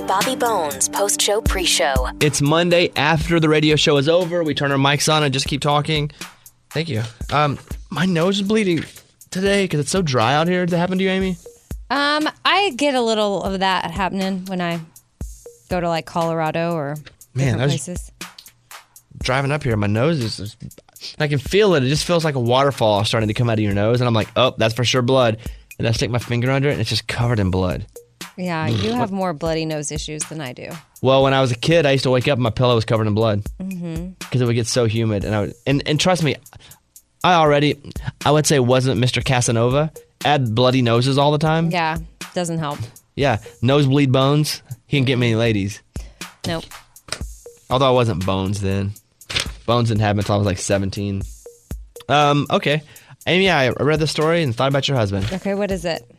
Bobby Bones post-show pre-show. It's Monday after the radio show is over. We turn our mics on and just keep talking. Thank you. My nose is bleeding today because it's so dry out here. Did that happen to you, Amy? I get a little of that happening when I go to like Colorado or different places. Driving up here, my nose is I can feel it. It just feels like a waterfall starting to come out of your nose, and I'm like, oh, that's for sure blood. And I stick my finger under it, and it's just covered in blood. Yeah, you have more bloody nose issues than I do. Well, when I was a kid, I used to wake up and my pillow was covered in blood because it would get so humid. And trust me, I would say wasn't Mr. Casanova. I had bloody noses all the time. Yeah, doesn't help. Yeah, nosebleed Bones. He didn't get many ladies. Nope. Although I wasn't Bones then. Bones didn't happen until I was like 17. Okay. Amy, I read the story and thought about your husband. Okay, what is it?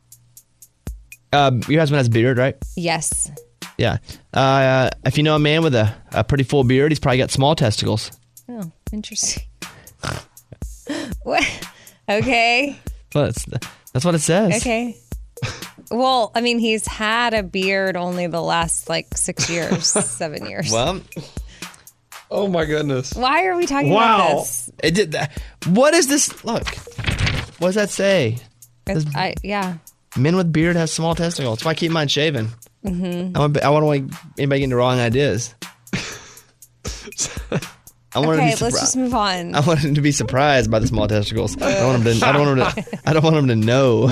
Your husband has a beard, right? Yes. Yeah. If you know a man with a pretty full beard, he's probably got small testicles. Oh, interesting. What? Okay. Well, that's what it says. Okay. Well, I mean, he's had a beard only the last, 6 years, 7 years. Well, oh my goodness. Why are we talking about this? It did that. What is this? Look. What does that say? Yeah. Men with beard have small testicles. That's why I keep mine shaven. Mm-hmm. I want anybody getting the wrong ideas. Okay, let's just move on. I want him to be surprised by the small testicles. I don't want him to know.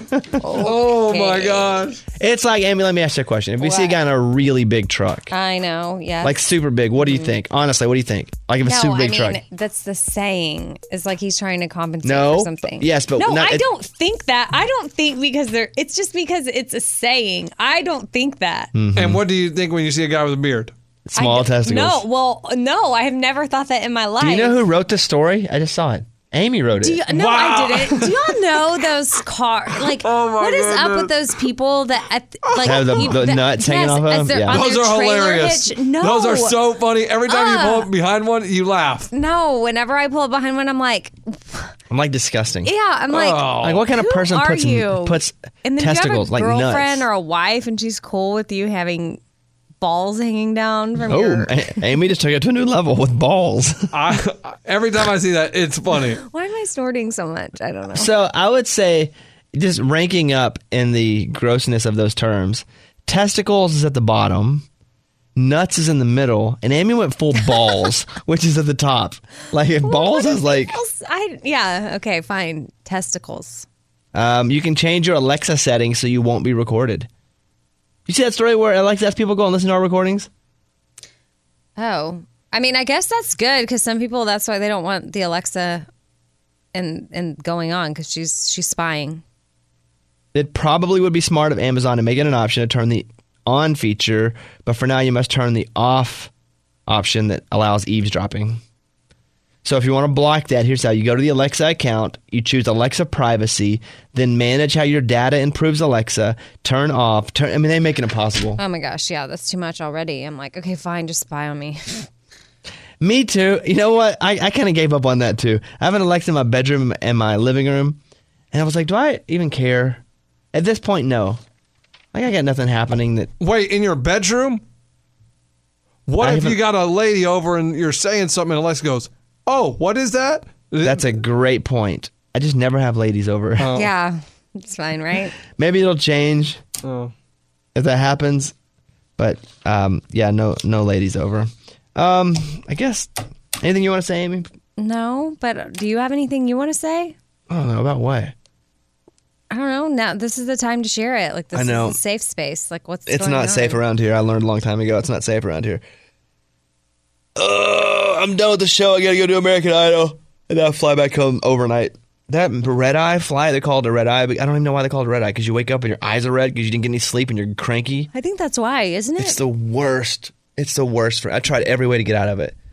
Oh my gosh. It's like, Amy, let me ask you a question. If we see a guy in a really big truck. I know, yes. Like super big, what do you think? Honestly, what do you think? Like if it's super big truck. That's the saying. It's like he's trying to compensate for something. Yes, but I don't think that. I don't think it's just because it's a saying. I don't think that. Mm-hmm. And what do you think when you see a guy with a beard? Small testicles. No, I have never thought that in my life. Do you know who wrote this story? I just saw it. Amy wrote it. I didn't. Do y'all know those cars? What is up with those people that have the nuts hanging off of them? Yeah. Those are hilarious. Hitch? No. Those are so funny. Every time you pull up behind one, you laugh. No, whenever I pull up behind one, I'm like disgusting. Yeah, I'm like, what kind of person puts and then testicles you have a like nuts? girlfriend or a wife, and she's cool with you having balls hanging down from your... Amy just took it to a new level with balls. Every time I see that, it's funny. Why am I snorting so much? I don't know. So I would say, just ranking up in the grossness of those terms, testicles is at the bottom, nuts is in the middle, and Amy went full balls, which is at the top. Balls is like... okay, fine. Testicles. You can change your Alexa settings so you won't be recorded. You see that story where Alexa has people go and listen to our recordings? Oh. I mean, I guess that's good because some people, that's why they don't want the Alexa and going on because she's spying. It probably would be smart of Amazon to make it an option to turn the on feature, but for now you must turn the off option that allows eavesdropping. So if you want to block that, here's how. You go to the Alexa account, you choose Alexa privacy, then manage how your data improves Alexa, turn off, they make it impossible. Oh my gosh, yeah, that's too much already. I'm like, okay, fine, just spy on me. Me too. You know what? I kind of gave up on that too. I have an Alexa in my bedroom and my living room, and I was like, do I even care? At this point, no. I got nothing happening that... Wait, in your bedroom? What if you got a lady over and you're saying something and Alexa goes... Oh, what is that? That's a great point. I just never have ladies over. Oh. Yeah, it's fine, right? Maybe it'll change if that happens. But, no ladies over. I guess, anything you want to say, Amy? No, but do you have anything you want to say? I don't know. About what? I don't know. Now, this is the time to share it. This is a safe space. What's going on? It's not safe around here. I learned a long time ago. It's not safe around here. I'm done with the show. I gotta go do American Idol. And then I fly back home overnight. That red eye flight, they call it a red eye, but I don't even know why they call it a red eye, because you wake up and your eyes are red because you didn't get any sleep and you're cranky. I think that's why, isn't it? It's the worst. It's the worst. I tried every way to get out of it.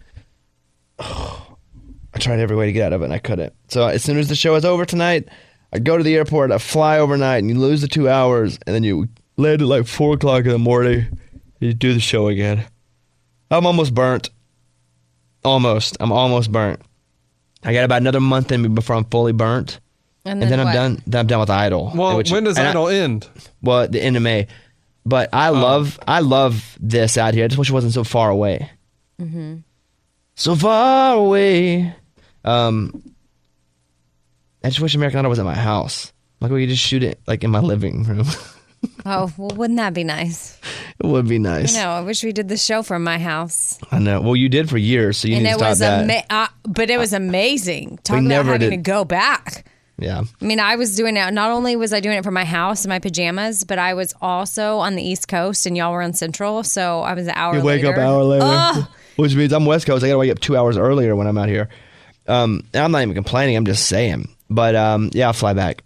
I tried every way to get out of it and I couldn't. So as soon as the show is over tonight, I go to the airport, I fly overnight, and you lose the 2 hours, and then you land at 4 o'clock in the morning, and you do the show again. I'm almost burnt. Almost. I'm almost burnt. I got about another month in me before I'm fully burnt. And then I'm done. Then I'm done with Idol. Well, when does Idol end? Well, at the end of May. But I love this out here. I just wish it wasn't so far away. Mm-hmm. So far away. I just wish American Idol was at my house. Like we could just shoot it like in my living room. Oh, well, wouldn't that be nice? It would be nice. I wish we did the show from my house. I know. Well, you did for years, so you need to stop that. But it was amazing. Talking about having to go back. Yeah. I mean, I was doing it. Not only was I doing it from my house in my pajamas, but I was also on the East Coast, and y'all were on Central, so I was an hour later. You wake up an hour later. Which means I'm West Coast. I got to wake up 2 hours earlier when I'm out here. And I'm not even complaining. I'm just saying. But, yeah, I'll fly back.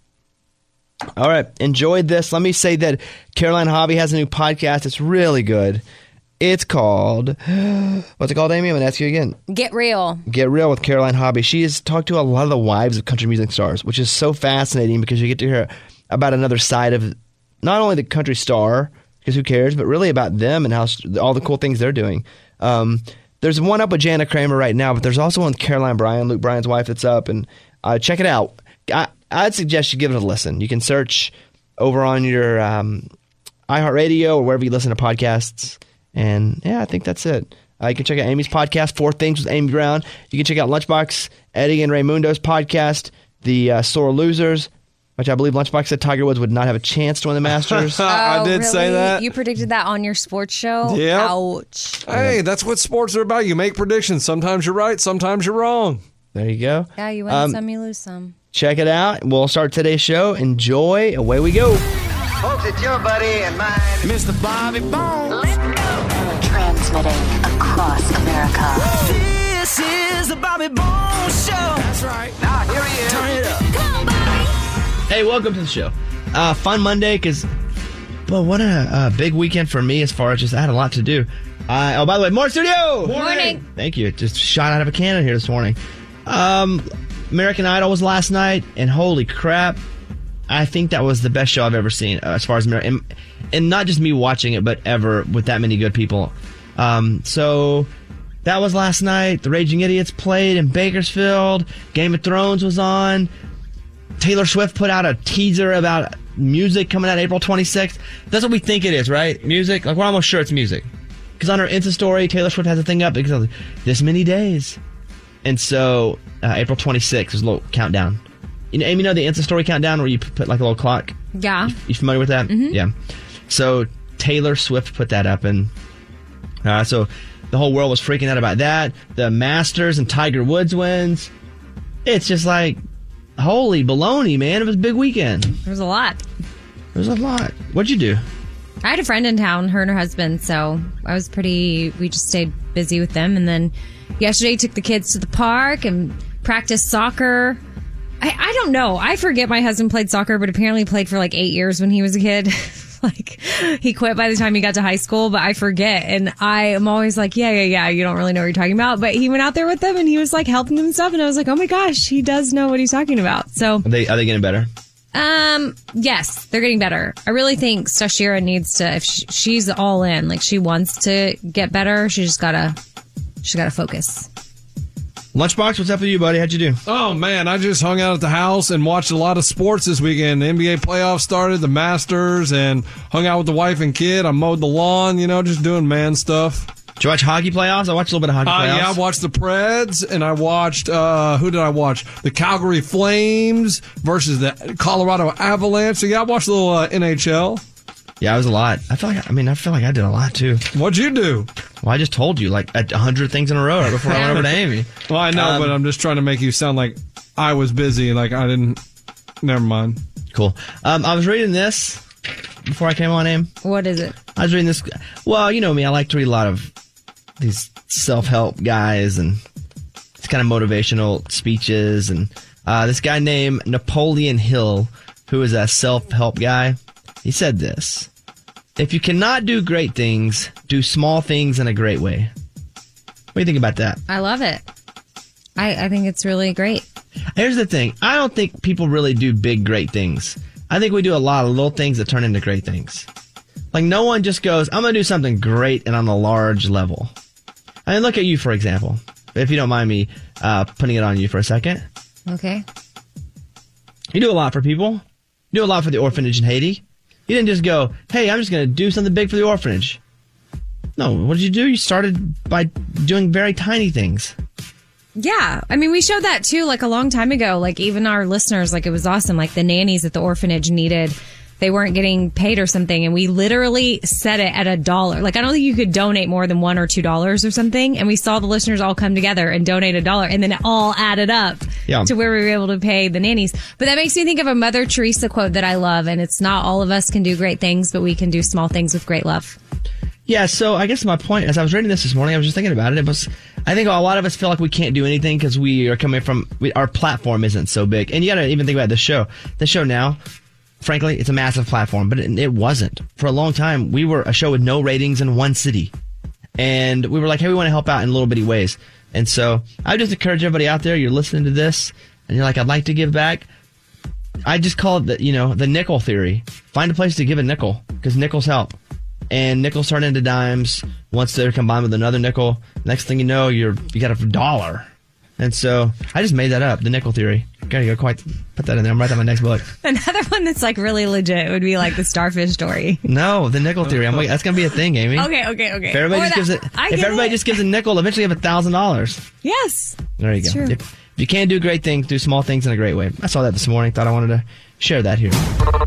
All right. Enjoyed this. Let me say that Caroline Hobby has a new podcast. It's really good. It's called, what's it called, Amy? I'm going to ask you again. Get Real. Get Real with Caroline Hobby. She has talked to a lot of the wives of country music stars, which is so fascinating because you get to hear about another side of not only the country star, because who cares, but really about them and how all the cool things they're doing. There's one up with Jana Kramer right now, but there's also one with Caroline Bryan, Luke Bryan's wife, that's up, and check it out. I'd suggest you give it a listen. You can search over on your iHeartRadio or wherever you listen to podcasts. And yeah, I think that's it. You can check out Amy's podcast, 4 Things with Amy Brown. You can check out Lunchbox, Eddie and Raymundo's podcast, The Sore Losers, which I believe Lunchbox said Tiger Woods would not have a chance to win the Masters. I did say that. You predicted that on your sports show? Yeah. Ouch. Hey, that's what sports are about. You make predictions. Sometimes you're right, sometimes you're wrong. There you go. Yeah, you win some, you lose some. Check it out. We'll start today's show. Enjoy. Away we go. Folks, it's your buddy and mine, Mr. Bobby Bones. Let's go. Transmitting across America. This is the Bobby Bones Show. That's right. Now, here he is. Turn it up. Come on, Bobby. Hey, welcome to the show. Fun Monday, but what a big weekend for me as far as just I had a lot to do. By the way, more studio. Morning. Thank you. Just shot out of a cannon here this morning. American Idol was last night, and holy crap, I think that was the best show I've ever seen as far as American, and not just me watching it, but ever with that many good people. So that was last night. The Raging Idiots played in Bakersfield. Game of Thrones was on. Taylor Swift put out a teaser about music coming out April 26th. That's what we think it is, right? Music? Like, we're almost sure it's music. Because on her Insta story, Taylor Swift has a thing up because of this many days. And so, April 26th is a little countdown. Amy, you know the Insta story countdown where you put like a little clock? Yeah. You familiar with that? Mm-hmm. Yeah. So, Taylor Swift put that up, and so the whole world was freaking out about that. The Masters and Tiger Woods wins. It's just like, holy baloney, man. It was a big weekend. There was a lot. There was a lot. What'd you do? I had a friend in town, her and her husband, so we just stayed busy with them. And then yesterday took the kids to the park and practiced soccer. I don't know. I forget my husband played soccer, but apparently played for like 8 years when he was a kid. Like, he quit by the time he got to high school, but I forget. And I am always like, yeah, you don't really know what you're talking about. But he went out there with them and he was like helping them and stuff. And I was like, oh my gosh, he does know what he's talking about. So Are they getting better? Yes, they're getting better. I really think Stashira needs to, if she's all in, like she wants to get better, she's gotta focus. Lunchbox, what's up with you, buddy? How'd you do? Oh, man, I just hung out at the house and watched a lot of sports this weekend. The NBA playoffs started, the Masters, and hung out with the wife and kid. I mowed the lawn, just doing man stuff. Did you watch hockey playoffs? I watched a little bit of hockey playoffs. Yeah, I watched the Preds, and I watched, who did I watch? The Calgary Flames versus the Colorado Avalanche. So, yeah, I watched a little NHL. Yeah, it was a lot. I feel like I did a lot, too. What'd you do? Well, I just told you, like, 100 things in a row right before I went over to Amy. Well, I know, but I'm just trying to make you sound like I was busy, like I didn't. Never mind. Cool. I was reading this before I came on, Amy. What is it? I was reading this. Well, you know me. I like to read a lot of these self-help guys and it's kind of motivational speeches. And this guy named Napoleon Hill, who is a self-help guy, he said this: if you cannot do great things, do small things in a great way. What do you think about that? I love it. I think it's really great. Here's the thing. I don't think people really do big, great things. I think we do a lot of little things that turn into great things. Like, no one just goes, I'm going to do something great and on a large level. I mean, look at you, for example. If you don't mind me putting it on you for a second. Okay. You do a lot for people. You do a lot for the orphanage in Haiti. You didn't just go, hey, I'm just going to do something big for the orphanage. No, what did you do? You started by doing very tiny things. Yeah. I mean, we showed that too, like a long time ago. Like even our listeners, like it was awesome. Like the nannies at the orphanage they weren't getting paid or something. And we literally set it at $1. Like I don't think you could donate more than $1 or $2 or something. And we saw the listeners all come together and donate $1. And then it all added up to where we were able to pay the nannies. But that makes me think of a Mother Teresa quote that I love. And it's not all of us can do great things, but we can do small things with great love. Yeah, so I guess my point, as I was reading this morning, I was just thinking about it. I think a lot of us feel like we can't do anything because we are coming from, our platform isn't so big. And you got to even think about the show. The show now, frankly, it's a massive platform, but it wasn't. For a long time, we were a show with no ratings in one city. And we were like, hey, we want to help out in little bitty ways. And so I would just encourage everybody out there, you're listening to this, and you're like, I'd like to give back. I just call it the nickel theory. Find a place to give a nickel, because nickels help. And nickels turn into dimes once they're combined with another nickel. Next thing you know, you got $1. And so I just made that up, the nickel theory. Gotta go quite put that in there. I'm writing that in my next book. Another one that's like really legit would be like the starfish story. No, the nickel theory. That's gonna be a thing, Amy. Okay. If everybody just gives a nickel, eventually you have $1,000. Yes. There you go. True. If you can't do great things, do small things in a great way. I saw that this morning. Thought I wanted to share that here.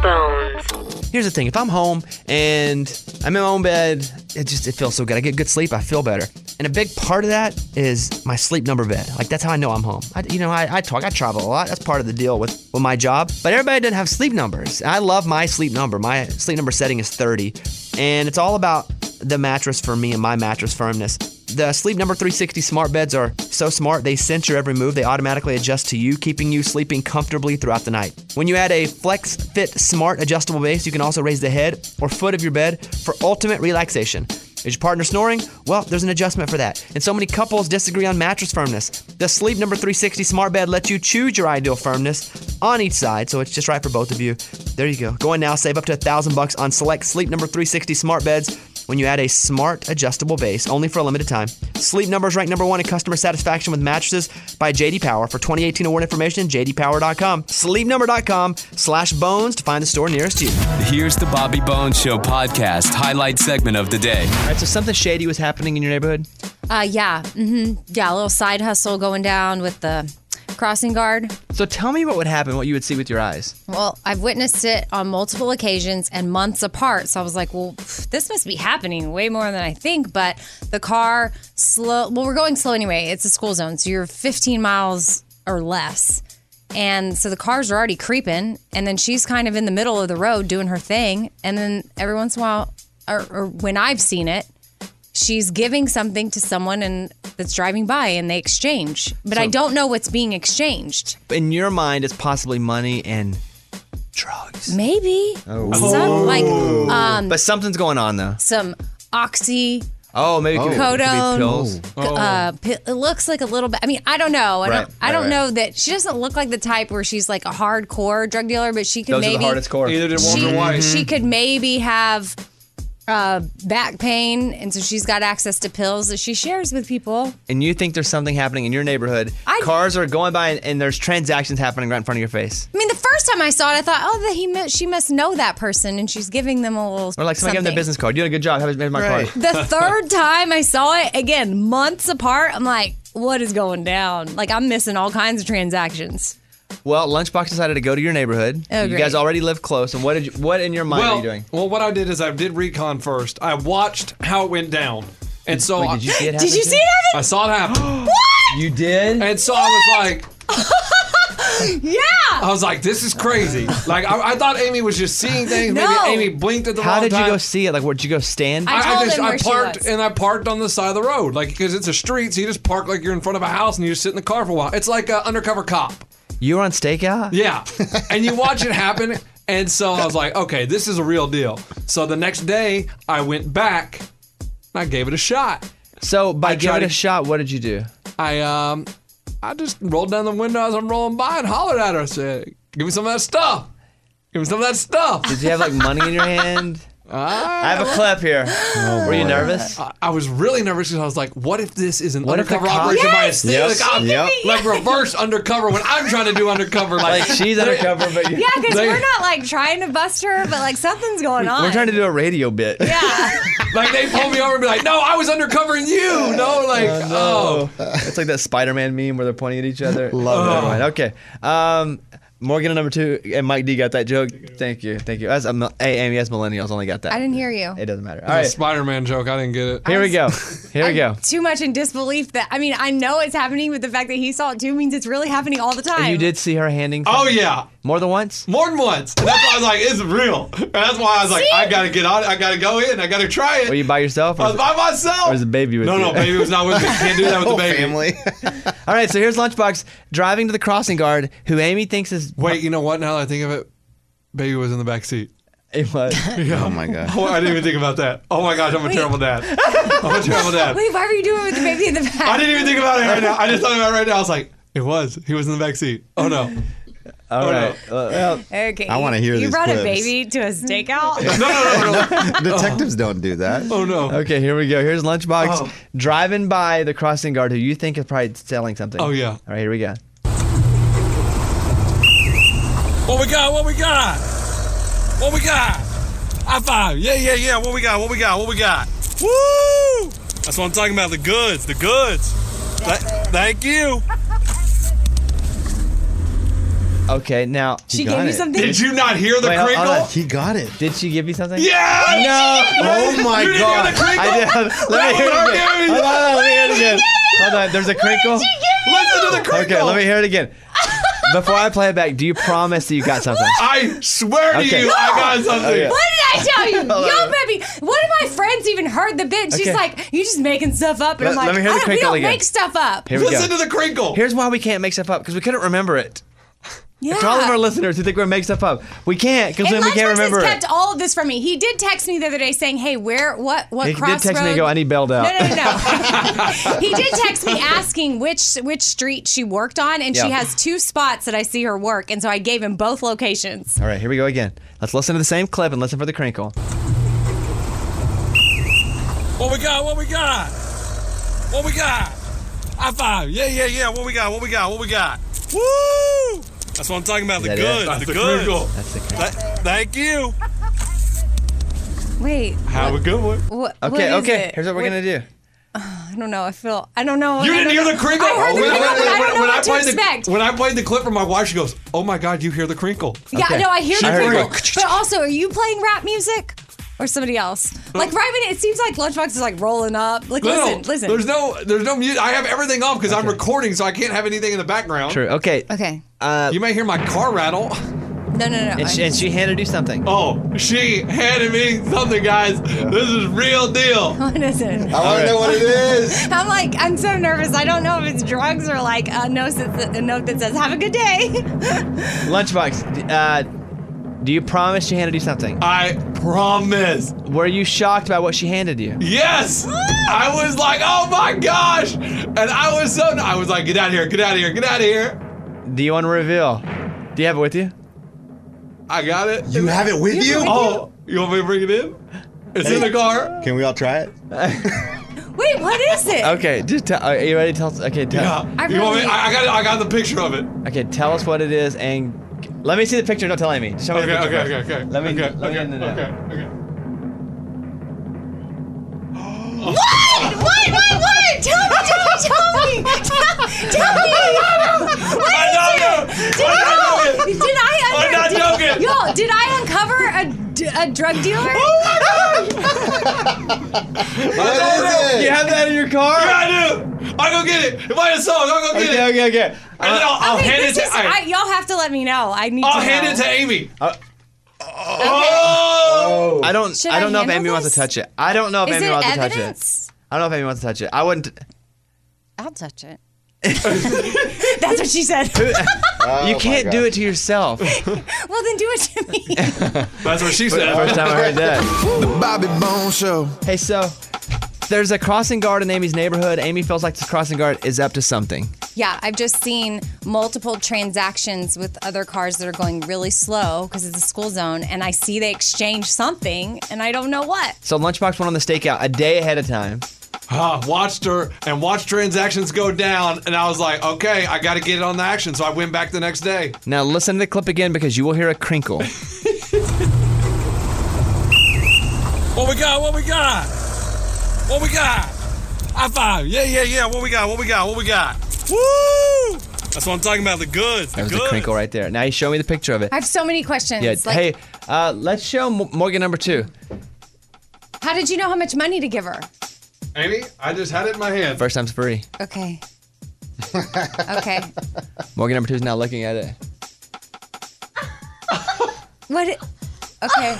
Here's the thing. If I'm home and I'm in my own bed, it feels so good. I get good sleep. I feel better. And a big part of that is my sleep number bed. Like, that's how I know I'm home. I travel a lot. That's part of the deal with my job. But everybody doesn't have sleep numbers. I love my sleep number. My sleep number setting is 30. And it's all about the mattress for me and my mattress firmness. The Sleep Number 360 smart beds are so smart, they sense your every move. They automatically adjust to you, keeping you sleeping comfortably throughout the night. When you add a Flex Fit Smart adjustable base, you can also raise the head or foot of your bed for ultimate relaxation. Is your partner snoring? Well, there's an adjustment for that. And so many couples disagree on mattress firmness. The Sleep Number 360 smart bed lets you choose your ideal firmness on each side, so it's just right for both of you. There you go. Go in now, save up to $1,000 on select Sleep Number 360 smart beds when you add a smart adjustable base, only for a limited time. Sleep Number is ranked number 1 in customer satisfaction with mattresses by J.D. Power. For 2018 award information, jdpower.com. sleepnumber.com/bones to find the store nearest you. Here's the Bobby Bones Show podcast highlight segment of the day. All right, so something shady was happening in your neighborhood? Yeah. Mm-hmm. Yeah, a little side hustle going down with the crossing guard. So tell me what would happen, what you would see with your eyes. Well, I've witnessed it on multiple occasions and months apart. So I was like, well, this must be happening way more than I think. But the car we're going slow anyway. It's a school zone. So you're 15 miles or less. And so the cars are already creeping. And then she's kind of in the middle of the road doing her thing. And then every once in a while, or when I've seen it, she's giving something to someone that's driving by and they exchange. But I don't know what's being exchanged. In your mind, it's possibly money and drugs. Maybe. But something's going on, though. Some oxy. Oh, maybe it could be pills. It looks like a little bit. I mean, I don't know. I don't know that she doesn't look like the type where she's like a hardcore drug dealer, but she could Those maybe. Are the hardest core. Either did Walter White. She could maybe have back pain, and so she's got access to pills that she shares with people. And you think there's something happening in your neighborhood. Cars are going by and there's transactions happening right in front of your face. I mean, the first time I saw it, I thought, she must know that person, and she's giving them a little Or like somebody gave them their business card. You did a good job. Here's my card. The third time I saw it, again, months apart, I'm like, what is going down? Like, I'm missing all kinds of transactions. Well, Lunchbox decided to go to your neighborhood. Oh, you guys already live close. And what in your mind are you doing? Well, what I did is I did recon first. I watched how it went down. And so Wait, did you see it happen? Did you see it happen? I saw it happen. What? You did? And so I was like, yeah. I was like, this is crazy. Like, I thought Amy was just seeing things. No. Maybe Amy blinked at the wrong How time. did you go see it? Like, where'd you go stand? I told him where she parked was. and I parked on the side of the road, like, because it's a street, so you just park like you're in front of a house and you just sit in the car for a while. It's like an undercover cop. You were on stakeout? Yeah. And you watch it happen. And so I was like, okay, this is a real deal. So the next day, I went back and I gave it a shot. So by giving it a shot, what did you do? I just rolled down the window as I'm rolling by and hollered at her. I said, give me some of that stuff. Give me some of that stuff. Did you have like money in your hand? I have a clip here. Were you nervous? I was really nervous because I was like, what if this is an What if the undercover cop- operation by a stick? Yes. Like reverse undercover when I'm trying to do undercover. Like she's undercover, but Yeah, because we're not like trying to bust her, but like something's going on. we're trying to do a radio bit. Yeah. like they pull me over and be like, no, I was undercovering you. No, like, It's like that Spider-Man meme where they're pointing at each other. Love Never mind. Okay. Morgan at number 2, and Mike D got that joke. Thank you. As Amy, as millennials, only got that. I didn't hear you. It doesn't matter. All All right. right, Spider-Man joke. I didn't get it. here we go. Too much in disbelief that I know it's happening, but the fact that he saw it too means it's really happening all the time. And you did see her handing. Oh, yeah. More than once. More than once. And that's why I was like, it's real. And that's why I was like, I got to get on it. I got to go in. I got to try it. Were you by yourself? I was by myself. Or was the baby with you? No, baby was not with me. Can't do that with the baby. family. All right, so here's Lunchbox driving to the crossing guard, who Amy thinks is. Wait, you know what? Now that I think of it, baby was in the back seat. It was. Oh my god. Oh, I didn't even think about that. Oh my gosh, I'm a terrible dad. I'm a terrible dad. Wait, why were you doing it with the baby in the back? I didn't even think about it right now. I just thought about it right now. I was like, he was in the back seat. Oh no. All right. Well, Okay. I wanna hear You these brought clips. a baby to a stakeout? No. Detectives don't do that. Oh no. okay, here we go. Here's Lunchbox driving by the crossing guard, who you think is probably selling something. Oh yeah. All right, here we go. What we got? What we got? What we got? High five. Yeah. What we got? What we got? What we got? Woo! That's what I'm talking about. The goods. The goods. Thank you. Okay, now. She got gave you it. something? Did you not hear the Wait, hold crinkle? on. He got it. Did she give you something? Yeah. Oh my You didn't god. hear the crinkle? I did. Let me hear it again. Hold on, let me hear it again. Hold on, there's a crinkle. Listen to the crinkle. Okay, let me hear it again. Before I play it back, do you promise that you got something? I swear to Okay. you, I got something. Okay. What did I tell you? Yo, baby. One of my friends even heard the bit. She's Okay. like, you just making stuff up. And I'm Let like, me hear the we crinkle don't again. make stuff up. Here we go. Listen to the crinkle. Here's why we can't make stuff up, because we couldn't remember it. Yeah. To all of our listeners who think we're making stuff up, we can't, because And then we can't Lunchbox remember has it. kept all of this from me. He did text me the other day saying, hey, what He did crossroad? text me and go, I need bailed out. No. He did text me asking which street she worked on, and she Yeah. has 2 spots that I see her work, and so I gave him both locations. All right, here we go again. Let's listen to the same clip and listen for the crinkle. What we got? What we got? What we got? High five. Yeah. What we got? What we got? What we got? Woo! That's what I'm talking about. The that it? goods. That's The the goods. crinkle. That's the crinkle. Thank you. Wait. Have a good one. What Okay, is okay. it? Here's what we're going to do. I don't know. I don't know. You didn't hear the crinkle? I heard the crinkle, but I don't know what to expect. When I played the clip for my wife, she goes, oh my God, you hear the crinkle. Yeah, Okay. no, I hear the I heard crinkle. it. But also, are you playing rap music? Or somebody else? Like right when it seems like Lunchbox is like rolling up. Like listen. There's no music. I have everything off because I'm recording, so I can't have anything in the background. True. Okay. Okay. You may hear my car rattle. No. And she handed you something. Oh, she handed me something, guys. This is real deal. What is it? I want to know what it is. I'm so nervous. I don't know if it's drugs or like a note that says "Have a good day." Lunchbox, do you promise she handed you something? I promise. Were you shocked by what she handed you? Yes. I was like, oh my gosh. And I was like, get out of here, get out of here, get out of here. Do you want to reveal? Do you have it with you? I got it. You have it with you? Oh, you want me to bring it in? It's in the car. Can we all try it? Wait, what is it? Okay, just tell. Are you ready to tell? Okay, tell. Yeah. You want me? I got the picture of it. Okay, tell us what it is, and let me see the picture. Don't tell me. Show me the picture. Okay. first. Let me. Okay. Let me in the know. Okay. What? Tell me. Did I'm not joking. Yo, did I uncover a drug dealer? What is it? You have that in your car? Yeah, I do. I'll go get it. If I had a song, I'll go get it. Okay. And then I'll Okay, hand it this to. is, y'all have to let me know. I need. I'll to hand know. it to Amy. Oh. I don't. Should I don't I know if handle Amy wants to this? touch it. I don't know if Is Amy it wants to touch it. evidence? I don't know if Amy wants to touch it. I wouldn't. I'll touch it. That's what she said. You can't do it to yourself. Well, then do it to me. That's what she said. First time I heard that. The Bobby Bone Show. Hey, so there's a crossing guard in Amy's neighborhood. Amy feels like this crossing guard is up to something. Yeah, I've just seen multiple transactions with other cars that are going really slow because it's a school zone, and I see they exchange something, and I don't know what. So Lunchbox went on the stakeout a day ahead of time. Watched her and watched transactions go down, and I was like, okay, I got to get it on the action. So I went back the next day. Now listen to the clip again because you will hear a crinkle. What we got? What we got? What we got? High five. Yeah. What we got? What we got? What we got? Woo! That's what I'm talking about. The goods. That was a crinkle right there. Now you show me the picture of it. I have so many questions. Yeah. Like, Hey, let's show Morgan number 2. how did you know how much money to give her? Amy, I just had it in my hand. First time's free. Okay. Okay. Morgan number 2 is now looking at it. What? Okay.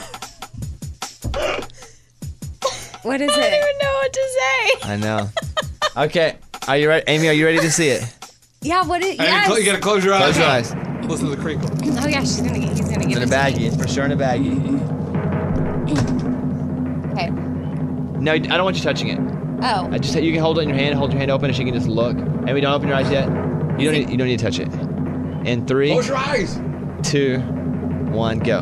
What is it? I don't even know what to say. I know. Okay. Are you ready? Amy, are you ready to see it? Yeah, what is Hey, yes. you got to close your eyes. Close your eyes. Listen to the crinkle. Oh yeah, he's gonna give It's in a it to me. baggie. It's for sure in a baggie. Okay. No, I don't want you touching it. Oh. You can hold it in your hand. Hold your hand open, and she can just look. Amy, don't open your eyes yet. You don't need to touch it. In 3, Close your eyes. 2, 1, go.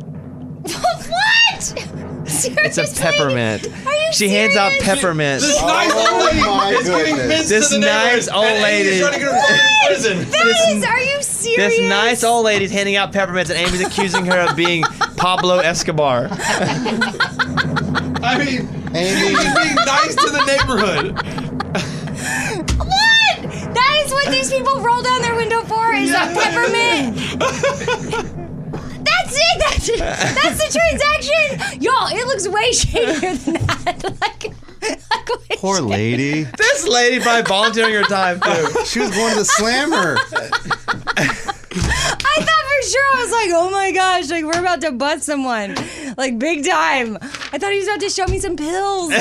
What? Seriously? It's a peppermint. Are you She hands out serious? peppermints. This nice old lady is giving mints This to the nice neighbors, old and Amy's lady. trying to get her in prison. That is, are you serious? This nice old lady's handing out peppermints, and Amy's accusing her of being Pablo Escobar. I mean, Amy. she's being nice to the neighborhood. What? That is what these people roll down their window for, is a peppermint. That's it. That's the transaction. Y'all, it looks way shadier than that. like way Poor shadier. lady. This lady probably volunteering her time, too. She was going to the slammer. I thought for sure, I was like, oh my gosh, like we're about to butt someone. Like big time. I thought he was about to show me some pills.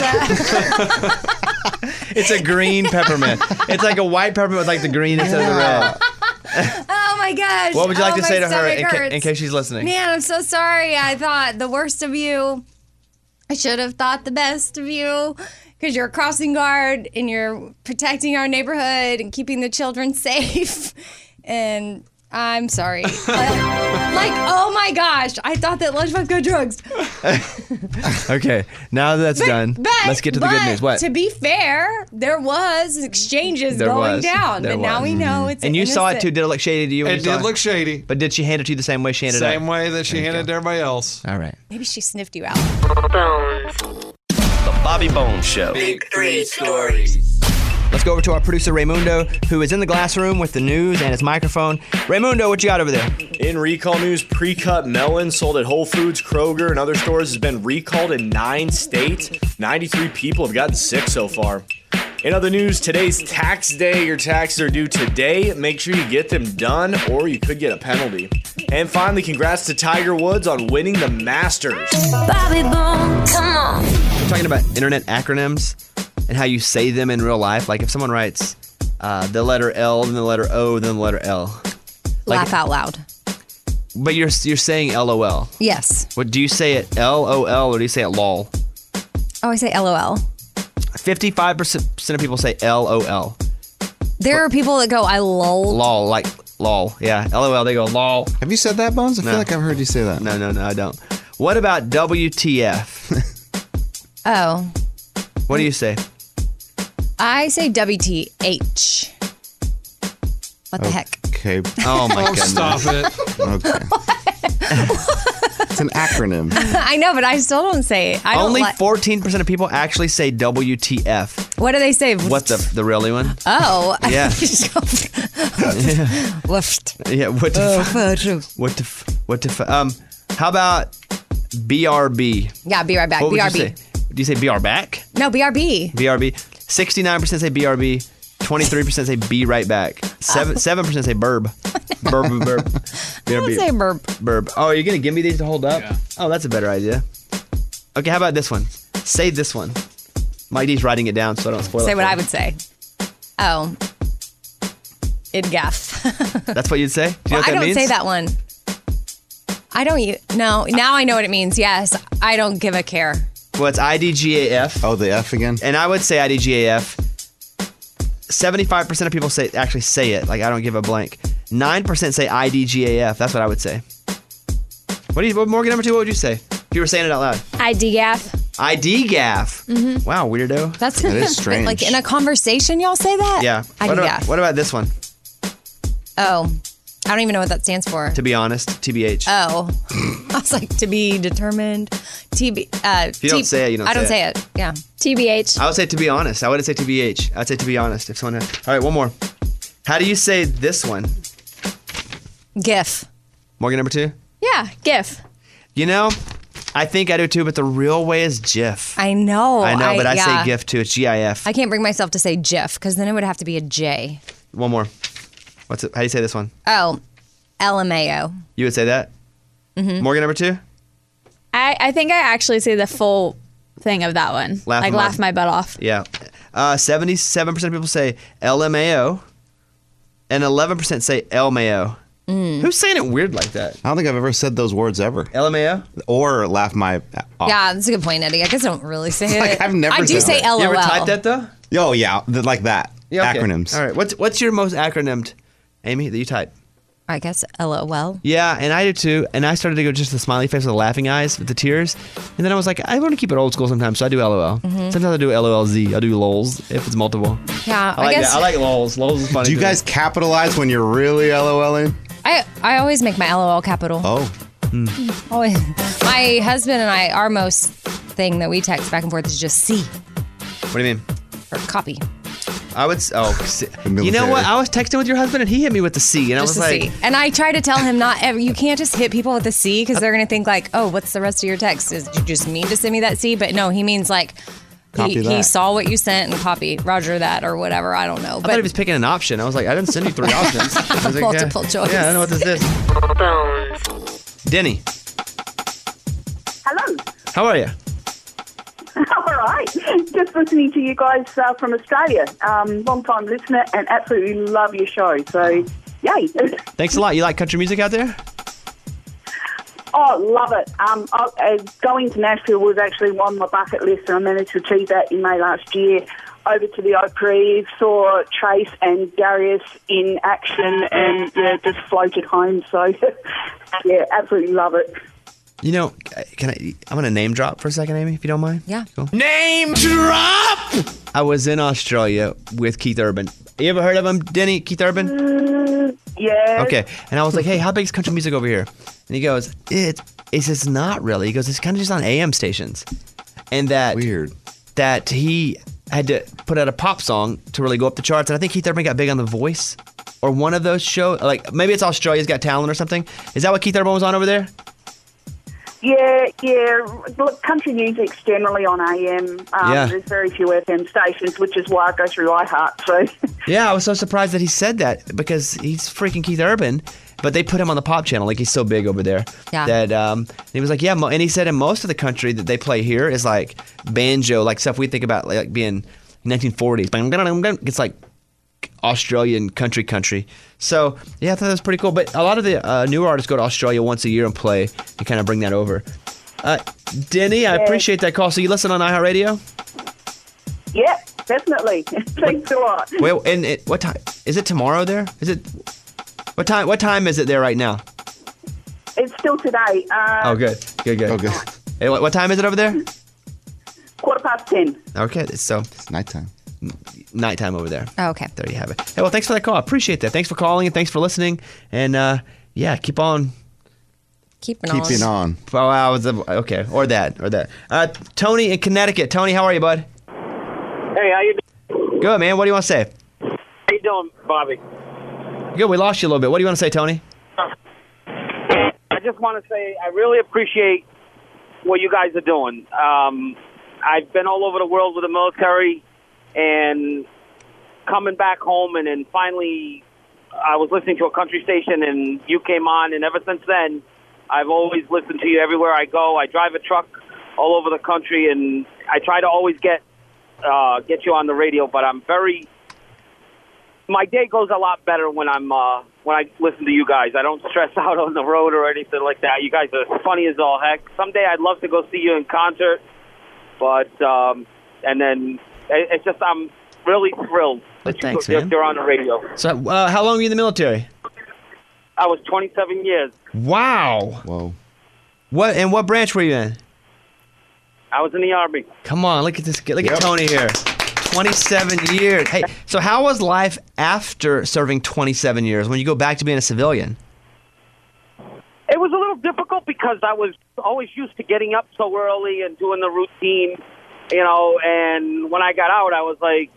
It's a green peppermint. It's like a white peppermint with like the green instead of the red. Oh my gosh. What would you like to my say to her stomach in hurts. case she's listening? Man, I'm so sorry. I thought the worst of you. I should have thought the best of you because you're a crossing guard and you're protecting our neighborhood and keeping the children safe. And I'm sorry. Oh my gosh. I thought that Lunchbox got drugs. Okay, now that that's done, let's get to the good news. What? To be fair, there was exchanges There going was. down. There But now was. we know it's And you saw it innocent. too. Did it look shady to you? when It you saw did look shady. But did she hand it to you the same way she handed it Same out? way that she handed it to everybody else. All right. Maybe she sniffed you out. The Bobby Bones Show. Big 3 stories. Let's go over to our producer Raymundo, who is in the glass room with the news and his microphone. Raymundo, what you got over there? In recall news, pre-cut melon sold at Whole Foods, Kroger, and other stores has been recalled in 9 states. 93 people have gotten sick so far. In other news, today's tax day. Your taxes are due today. Make sure you get them done or you could get a penalty. And finally, congrats to Tiger Woods on winning the Masters. Bobby Bones, come on. We're talking about internet acronyms and how you say them in real life. Like if someone writes the letter L, then the letter O, then the letter L. Laugh out loud. But you're saying LOL. Yes. What do you say it LOL or do you say it LOL? Oh, I say LOL. 55% of people say LOL. There are people that go, I lol. LOL, like LOL. Yeah, LOL, they go LOL. Have you said that, Bones? I feel like I've heard you say that. No, I don't. What about WTF? Oh. What do you say? I say WTH. What the heck? Okay. Oh my Oh, goodness. stop it. Okay. It's an acronym. I know, but I still don't say it. I don't Only like. 14% of people actually say WTF. What do they say? What the really one? Oh. Yeah. Just go. Lift. Yeah, what the how about BRB? Yeah, be right back. What would BRB. you say? Do you say BR back? No, BRB. BRB. 69% say BRB. 23% say be right back. 7% say burb. Burb. I don't say burp. Burb. Oh, you're gonna give me these to hold up? Yeah. Oh, that's a better idea. Okay, how about this one? Say this one. Mike D's writing it down so I don't spoil it. Say what for I you. would say. Oh. Idgaff. That's what you'd say? Do you know what I that don't means? say that one. I don't. No, now I know what it means. Yes, I don't give a care. Well, it's IDGAF. Oh, the F again? And I would say IDGAF. 75% of people actually say it. Like, I don't give a blank. 9% say IDGAF. That's what I would say. What Morgan number 2, what would you say? If you were saying it out loud. IDGAF. IDGAF. Mm-hmm. Wow, weirdo. That is strange. Like in a conversation, y'all say that? Yeah. IDGAF. What about this one? Oh, I don't even know what that stands for. To be honest, TBH. Oh, I was like, to be determined. If you don't say it, you don't say it. I don't say it. Yeah. TBH. I would say to be honest. I wouldn't say TBH. I would say to be honest. If someone All right, one more. How do you say this one? GIF. Morgan number 2? Yeah, GIF. You know, I think I do too, but the real way is GIF. I know. But I say GIF too. It's GIF. I can't bring myself to say GIF because then it would have to be a J. One more. How do you say this one? Oh, LMAO. You would say that? Mm-hmm. Morgan number 2? I think I actually say the full thing of that one. Laugh my butt off. Yeah. 77% of people say LMAO, and 11% say LMAO. Who's saying it weird like that? I don't think I've ever said those words ever. LMAO? Or laugh my off. Yeah, that's a good point, Eddie. I guess I don't really say it. Like, I've never I do said say that. LOL. You ever type that though? Oh, yeah. Like that. Yeah, okay. Acronyms. All right. What's your most acronymed, Amy, that you type? I guess LOL. Yeah, and I do too. And I started to go just the smiley face with the laughing eyes with the tears. And then I was like, I want to keep it old school sometimes, so I do LOL. Mm-hmm. Sometimes I do LOLZ. I do LOLs if it's multiple. Yeah, I guess. I like LOLs. LOLs is funny. Do you guys capitalize when you're really LOLing? I always make my LOL capital. Oh. Always. My husband and I, our most thing that we text back and forth is just C. What do you mean? Or copy. I would. You know what? I was texting with your husband and he hit me with the C, and Just I was a like, C. And I try to tell him you can't just hit people with a C because they're going to think like, oh, what's the rest of your text? Did you just mean to send me that C? But no, he means like he saw what you sent and copied Roger that or whatever. I don't know. I thought he was picking an option. I was like, I didn't send you 3 options. I was like, Multiple choice. Yeah, I don't know what this is. Denny. Hello. How are you? All right. Just listening to you guys from Australia. Long time listener and absolutely love your show. So, yay. Thanks a lot. You like country music out there? Oh, love it. Going to Nashville was actually on my bucket list, and I managed to achieve that in May last year. Over to the Oak Reef, saw Trace and Darius in action, and just floated home. So, yeah, absolutely love it. You know, I'm going to name drop for a second, Amy, if you don't mind. Yeah. Cool. Name drop! I was in Australia with Keith Urban. You ever heard of him, Denny? Keith Urban? Yeah. Okay. And I was like, hey, how big is country music over here? And he goes, he says, not really. He goes, it's kind of just on AM stations. And that... Weird. That he had to put out a pop song to really go up the charts. And I think Keith Urban got big on The Voice or one of those shows. Like, maybe it's Australia's Got Talent or something. Is that what Keith Urban was on over there? Yeah. Look, country music's generally on AM. There's very few FM stations, which is why I go through iHeart. So. Yeah, I was so surprised that he said that because he's freaking Keith Urban, but they put him on the pop channel like he's so big over there. Yeah. That he was like, yeah, and he said in most of the country that they play here is like banjo, like stuff we think about like being 1940s. It's like Australian country. So, yeah, I thought that was pretty cool. But a lot of the newer artists go to Australia once a year and play and kind of bring that over. Denny, I appreciate that call. So you listen on iHeartRadio? Yeah, definitely. Thanks a lot. Well, and what time? Is it tomorrow there? Is it? What time is it there right now? It's still today. Oh, good. Okay. Hey, what time is it over there? 10:15. Okay, so it's nighttime. Nighttime over there. Oh, okay. There you have it. Hey, well, thanks for that call. I appreciate that. Thanks for calling and thanks for listening. And keep on. Keeping on. Okay, or that. Tony in Connecticut. Tony, how are you, bud? Hey, how you doing? Good, man. What do you want to say? How you doing, Bobby? Good. We lost you a little bit. What do you want to say, Tony? I just want to say I really appreciate what you guys are doing. I've been all over the world with the military, and coming back home, and then finally I was listening to a country station, and you came on, and ever since then, I've always listened to you everywhere I go. I drive a truck all over the country, and I try to always get you on the radio, but my day goes a lot better when when I listen to you guys. I don't stress out on the road or anything like that. You guys are funny as all heck. Someday I'd love to go see you in concert, but and then it's just really thrilled that thanks, you're man. on the radio. So, how long were you in the military? I was 27 years. Wow. Whoa. What branch were you in? I was in the Army. Come on, look at this. Look at Tony here. 27 years. Hey, so how was life after serving 27 years when you go back to being a civilian? It was a little difficult because I was always used to getting up so early and doing the routine, and when I got out, I was like,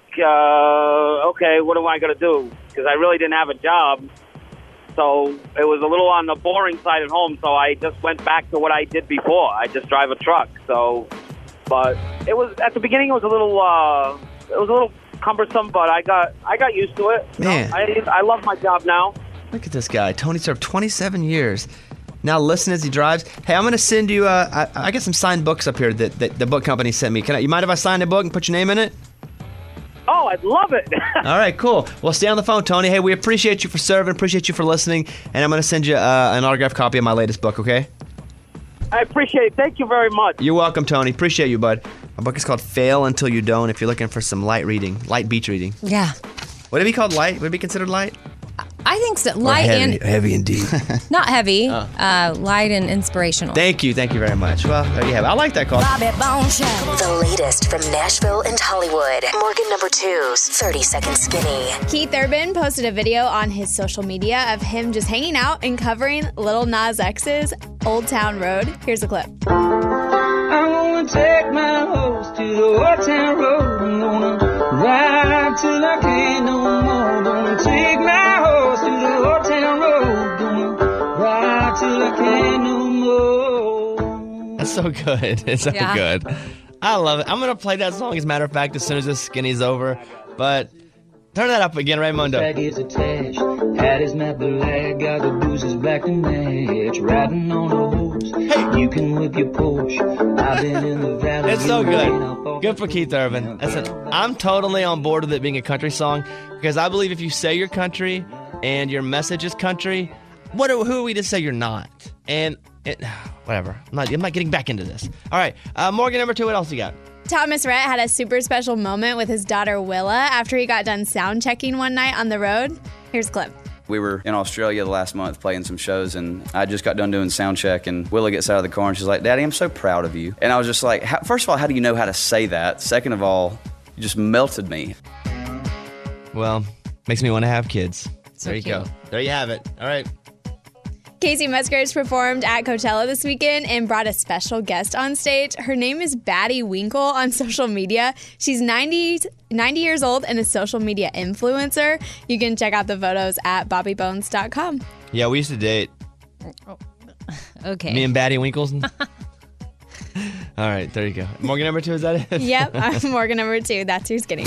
okay, what am I going to do? Because I really didn't have a job. So it was a little on the boring side at home, so I just went back to what I did before. I just drive a truck. But it was, at the beginning, it was a little cumbersome, but I got used to it. Man. I love my job now. Look at this guy. Tony served 27 years. Now listen as he drives. Hey, I'm going to send you, I got some signed books up here that the book company sent me. You mind if I sign a book and put your name in it? Oh, I'd love it. All right, cool. Well, stay on the phone, Tony. Hey, we appreciate you for serving, appreciate you for listening, and I'm going to send you an autographed copy of my latest book, okay? I appreciate it. Thank you very much. You're welcome, Tony. Appreciate you, bud. My book is called Fail Until You Don't, if you're looking for some light beach reading. Yeah. Would it be called light? Would it be considered light? I think so. Light and heavy and deep. not heavy. Light and inspirational. Thank you very much. Well, there you have it. I like that call. Bobby Bones Show. The latest from Nashville and Hollywood. Morgan number 2's 30-second skinny. Keith Urban posted a video on his social media of him just hanging out and covering Lil Nas X's Old Town Road. Here's a clip. I wanna take my horse to the Old Town Road. I'm gonna ride till I can't no more. Gonna take my horse to the Old Town Road. Gonna ride till I can't no more. That's so good. It's so good. I love it. I'm going to play that song, as a matter of fact, as soon as this skinny's over. But turn that up again, Raymundo. Bag is attached, hat is matte black, got the bruises black to match. Riding on a horse, you can whip your Porsche. I've been in the valley. It's so good. Good for Keith Urban. Listen, I'm totally on board with it being a country song because I believe if you say you're country and your message is country, who are we to say you're not? And whatever. I'm not getting back into this. All right, Morgan number 2. What else you got? Thomas Rhett had a super special moment with his daughter Willa after he got done sound checking one night on the road. Here's a clip. We were in Australia the last month playing some shows, and I just got done doing sound check, and Willa gets out of the car, and she's like, Daddy, I'm so proud of you. And I was just like, first of all, how do you know how to say that? Second of all, you just melted me. Well, makes me want to have kids. So there you cute. go. There you have it. All right. Casey Musgraves performed at Coachella this weekend and brought a special guest on stage. Her name is Batty Winkle on social media. She's 90 years old and a social media influencer. You can check out the photos at bobbybones.com. Yeah, we used to date. Okay. Me and Batty Winkles. All right, there you go. Morgan number 2, is that it? Yep, I'm Morgan number 2. That's who's getting.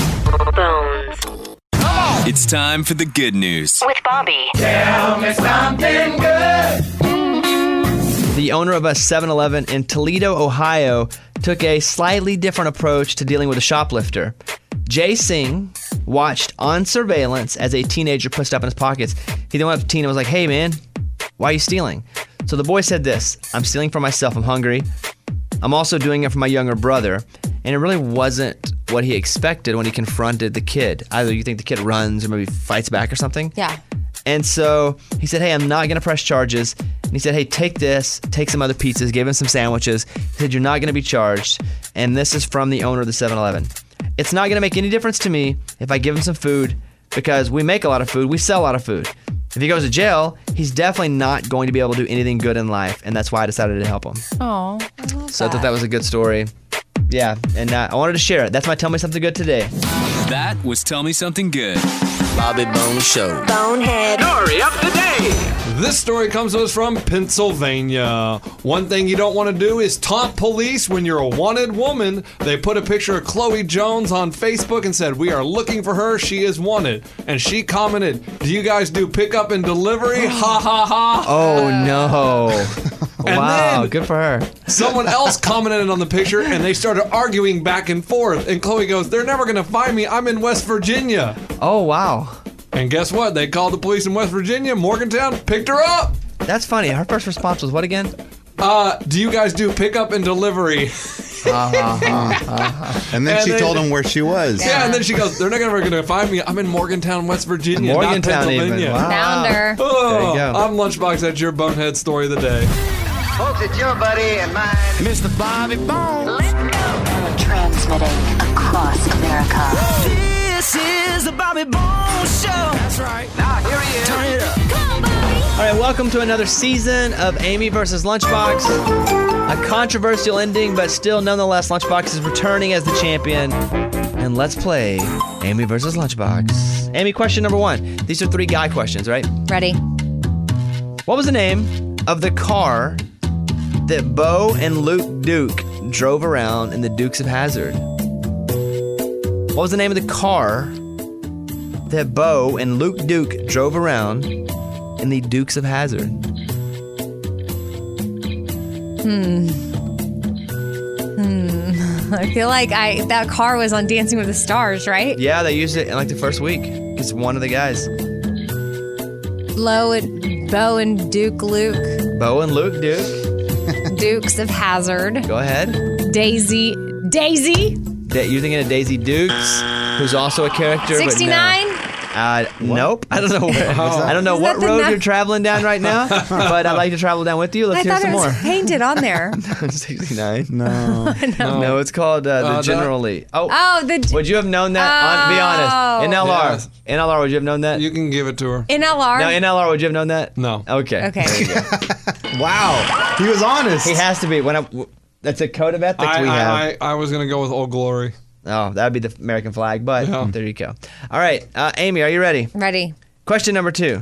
It's time for the good news. With Bobby. Tell me something good. The owner of a 7-Eleven in Toledo, Ohio, took a slightly different approach to dealing with a shoplifter. Jay Singh watched on surveillance as a teenager put stuff in his pockets. He then went up to Teen and was like, hey, man, why are you stealing? So the boy said this, I'm stealing for myself. I'm hungry. I'm also doing it for my younger brother. And it really wasn't what he expected when he confronted the kid. Either you think the kid runs or maybe fights back or something. Yeah. And so he said, hey, I'm not going to press charges. And he said, hey, take this, take some other pizzas, gave him some sandwiches. He said, you're not going to be charged. And this is from the owner of the 7-Eleven. It's not going to make any difference to me if I give him some food because we make a lot of food. We sell a lot of food. If he goes to jail, he's definitely not going to be able to do anything good in life. And that's why I decided to help him. Oh, So I thought that was a good story. Yeah, and I wanted to share it. That's my Tell Me Something Good today. That was Tell Me Something Good. Bobby Bones Show. Bonehead. Story of the day. This story comes to us from Pennsylvania. One thing you don't want to do is taunt police when you're a wanted woman. They put a picture of Chloe Jones on Facebook and said, we are looking for her. She is wanted. And she commented, do you guys do pickup and delivery? Ha ha ha. Oh, no. And Wow, then good for her. Someone else commented on the picture and they started arguing back and forth. And Chloe goes, they're never going to find me. I'm in West Virginia. Oh, wow. And guess what? They called the police in West Virginia. Morgantown picked her up. That's funny. Her first response was what again? Do you guys do pickup and delivery? And then she told him where she was. Yeah, and then she goes, they're never going to find me. I'm in Morgantown, West Virginia, Morgantown not Pennsylvania. even. Wow. Found her. Oh, There you go. I'm Lunchbox. That's your bonehead story of the day. Folks, it's your buddy and mine, Mr. Bobby Bones. Transmitting across America. This is the Bobby Bones Show. That's right. Now, here he is. Turn it up. Come on, Bobby. All right, welcome to another season of Amy versus Lunchbox. A controversial ending, but still, nonetheless, Lunchbox is returning as the champion. And let's play Amy versus Lunchbox. Amy, question number 1. These are 3 guy questions, right? Ready. What was the name of the car that Bo and Luke Duke drove around in the Dukes of Hazzard? What was the name of the car that Bo and Luke Duke drove around in the Dukes of Hazzard? I feel like that car was on Dancing with the Stars, right? Yeah, they used it in like the first week. It's one of the guys. Bo and Duke Luke. Bo and Luke Duke. Dukes of Hazzard. Go ahead. Daisy. You're thinking of Daisy Dukes, who's also a character. 69? Nope. I don't know. I don't know Is what that the road ni- you're traveling down right now, but I'd like to travel down with you. Let's I hear thought some it was more. painted on there. 69. No. No, it's called the General Lee. Oh, would you have known that? Be honest. NLR. Yes. NLR, would you have known that? You can give it to her. NLR. No, NLR, would you have known that? No. Okay. Okay. There you go. Wow. He was honest. He has to be. That's a code of ethics we have. I was going to go with Old Glory. Oh, that would be the American flag, but there you go. All right, Amy, are you ready? Ready. Question number 2.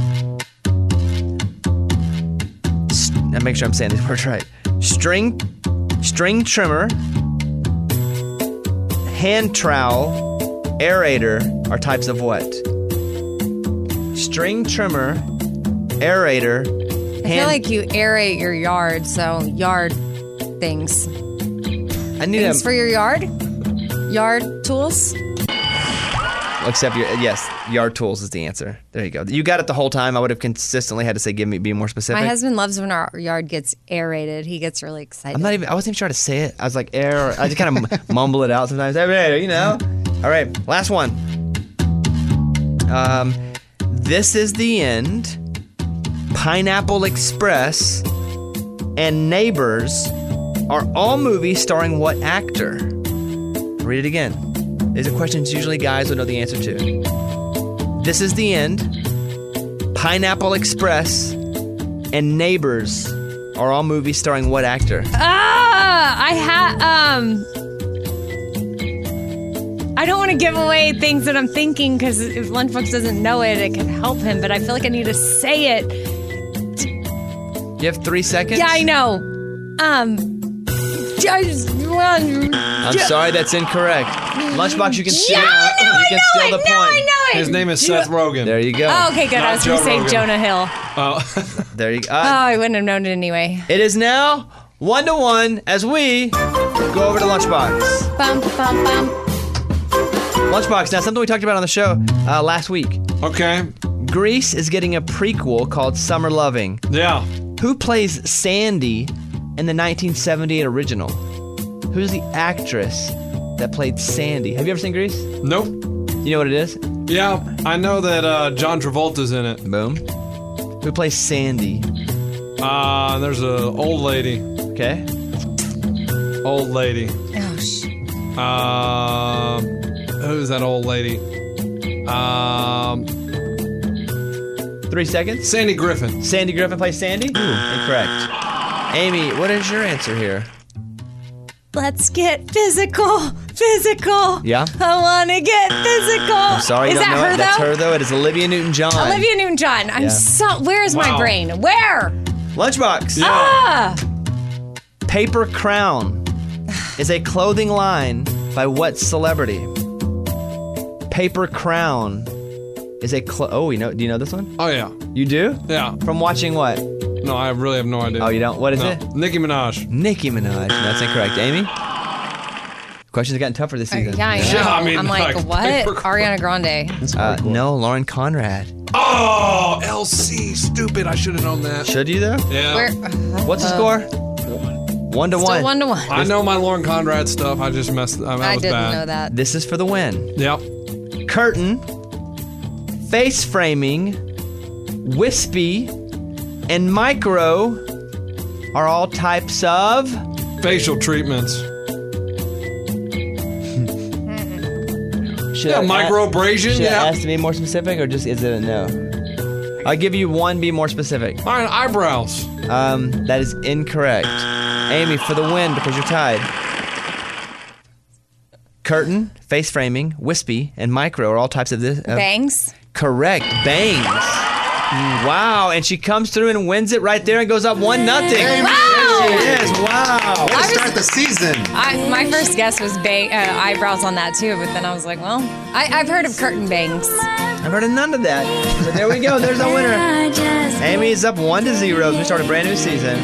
Now make sure I'm saying these words right. String trimmer, hand trowel, aerator are types of what? String trimmer, aerator, I feel like you aerate your yard, so yard things. I need Things for your yard? Yard tools? Except yes, yard tools is the answer. There you go. You got it the whole time. I would have consistently had to say, be more specific. My husband loves when our yard gets aerated. He gets really excited. I wasn't even trying to say it. I was like, air. I just kind of mumble it out sometimes. Aerator, you know. All right, last one. This is the End, Pineapple Express, and Neighbors are all movies starring what actor? Read it again. These are questions usually guys would know the answer to. This is the End, Pineapple Express, and Neighbors are all movies starring what actor? I don't want to give away things that I'm thinking because if Lunchbox doesn't know it, it can help him. But I feel like I need to say it. You have 3 seconds? Yeah, I know. I'm sorry, that's incorrect. Lunchbox, you can steal, the point. I know it. His name is Seth Rogen. There you go. Oh, okay, good. I was going to say Jonah Hill. Oh. There you go. I wouldn't have known it anyway. It is now 1-1 as we go over to Lunchbox. Bum, bum, bum. Lunchbox, now something we talked about on the show last week. Okay. Grease is getting a prequel called Summer Loving. Yeah. Who plays Sandy in the 1978 original? Who's the actress that played Sandy? Have you ever seen Grease? Nope. You know what it is? Yeah, I know that John Travolta's in it. Boom. Who plays Sandy? There's an old lady. Okay. Old lady. Oh, Who's that old lady? 3 seconds. Sandy Griffin. Sandy Griffin plays Sandy? Incorrect. Amy, what is your answer here? Let's get physical. Yeah? I want to get physical. I'm sorry you Is don't that know her, it. That's though? her, though. It is Olivia Newton-John. Olivia Newton-John. Where is my Wow. brain? Where? Lunchbox. Ah! Paper Crown is a clothing line by what celebrity? Paper Crown is a do you know this one? Oh, yeah. You do? Yeah. From watching what? No, I really have no idea. Oh, you don't? What is No. it? Nicki Minaj. Nicki Minaj. That's incorrect. Amy? Questions have gotten tougher this season. Yeah, I know. Yeah, I mean, I'm like, like, what? paper crown. Ariana Grande. No, Lauren Conrad. Oh, LC, stupid. I should have known that. Should you though? Yeah. What's the score? 1-1. Still 1-1. I know my Lauren Conrad stuff. I just messed. I was didn't bad. know that. This is for the win. Yep. Curtain, face framing, wispy, and micro are all types of facial treatments. Should Yeah, I- microabrasion, Should yeah. I ask to be more specific, or just is it a no? I'll give you one. Be more specific. All right, eyebrows. That is incorrect. Amy, for the win because you're tied. Curtain, face framing, wispy, and micro are all types of this. Bangs. Correct. Bangs. Wow. And she comes through and wins it right there and goes up 1-0. Wow. There she is. Wow. Way to start the season. My first guess was eyebrows on that too, but then I was like, well, I've heard of curtain bangs. I've heard of none of that. So there we go. There's our winner. Amy is up 1-0 as we start a brand new season.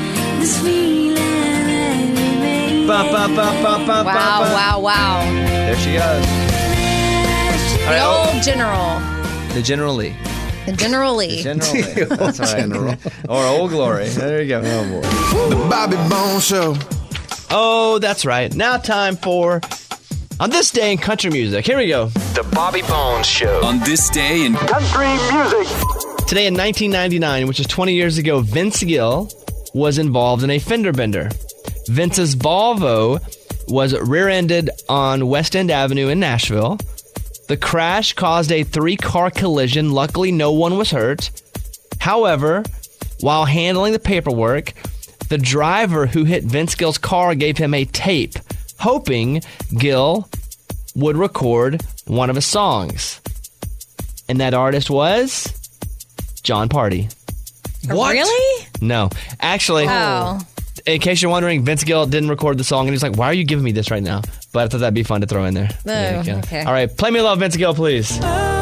Wow. There she goes. All right, The old general. The General Lee. The General Lee. The General Lee. That's right. Or Old Glory. There you go. Oh, boy. The Bobby Bones Show. Oh, that's right. Now time for On This Day in Country Music. Here we go. The Bobby Bones Show. On this day in country music. Today in 1999, which is 20 years ago, Vince Gill was involved in a fender bender. Vince's Volvo was rear-ended on West End Avenue in Nashville. The crash caused a 3-car collision. Luckily, no one was hurt. However, while handling the paperwork, the driver who hit Vince Gill's car gave him a tape, hoping Gill would record one of his songs. And that artist was John Party. What? Really? No. Actually, Oh. in case you're wondering, Vince Gill didn't record the song, and he's like, why are you giving me this right now? But I thought that'd be fun to throw in there. There you go. Okay. All right, play me Love, Vince Gill, please.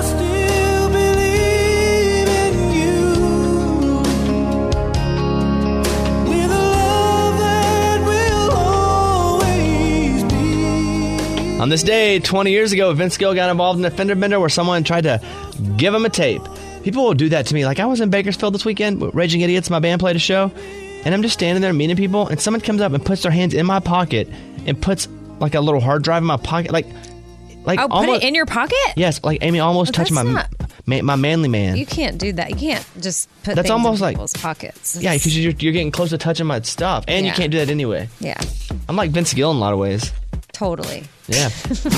On this day, 20 years ago, Vince Gill got involved in a fender bender where someone tried to give him a tape. People will do that to me. Like, I was in Bakersfield this weekend with Raging Idiots, my band played a show, and I'm just standing there meeting people, and someone comes up and puts their hands in my pocket and puts, like, a little hard drive in my pocket. Like Oh, almost, put it in your pocket? Yes, like Amy almost touched my manly man. You can't do that. You can't just put That's things almost in like people's pockets. Yeah, because you're getting close to touching my stuff, and you Yeah. can't do that anyway. Yeah, I'm like Vince Gill in a lot of ways. totally. Yeah.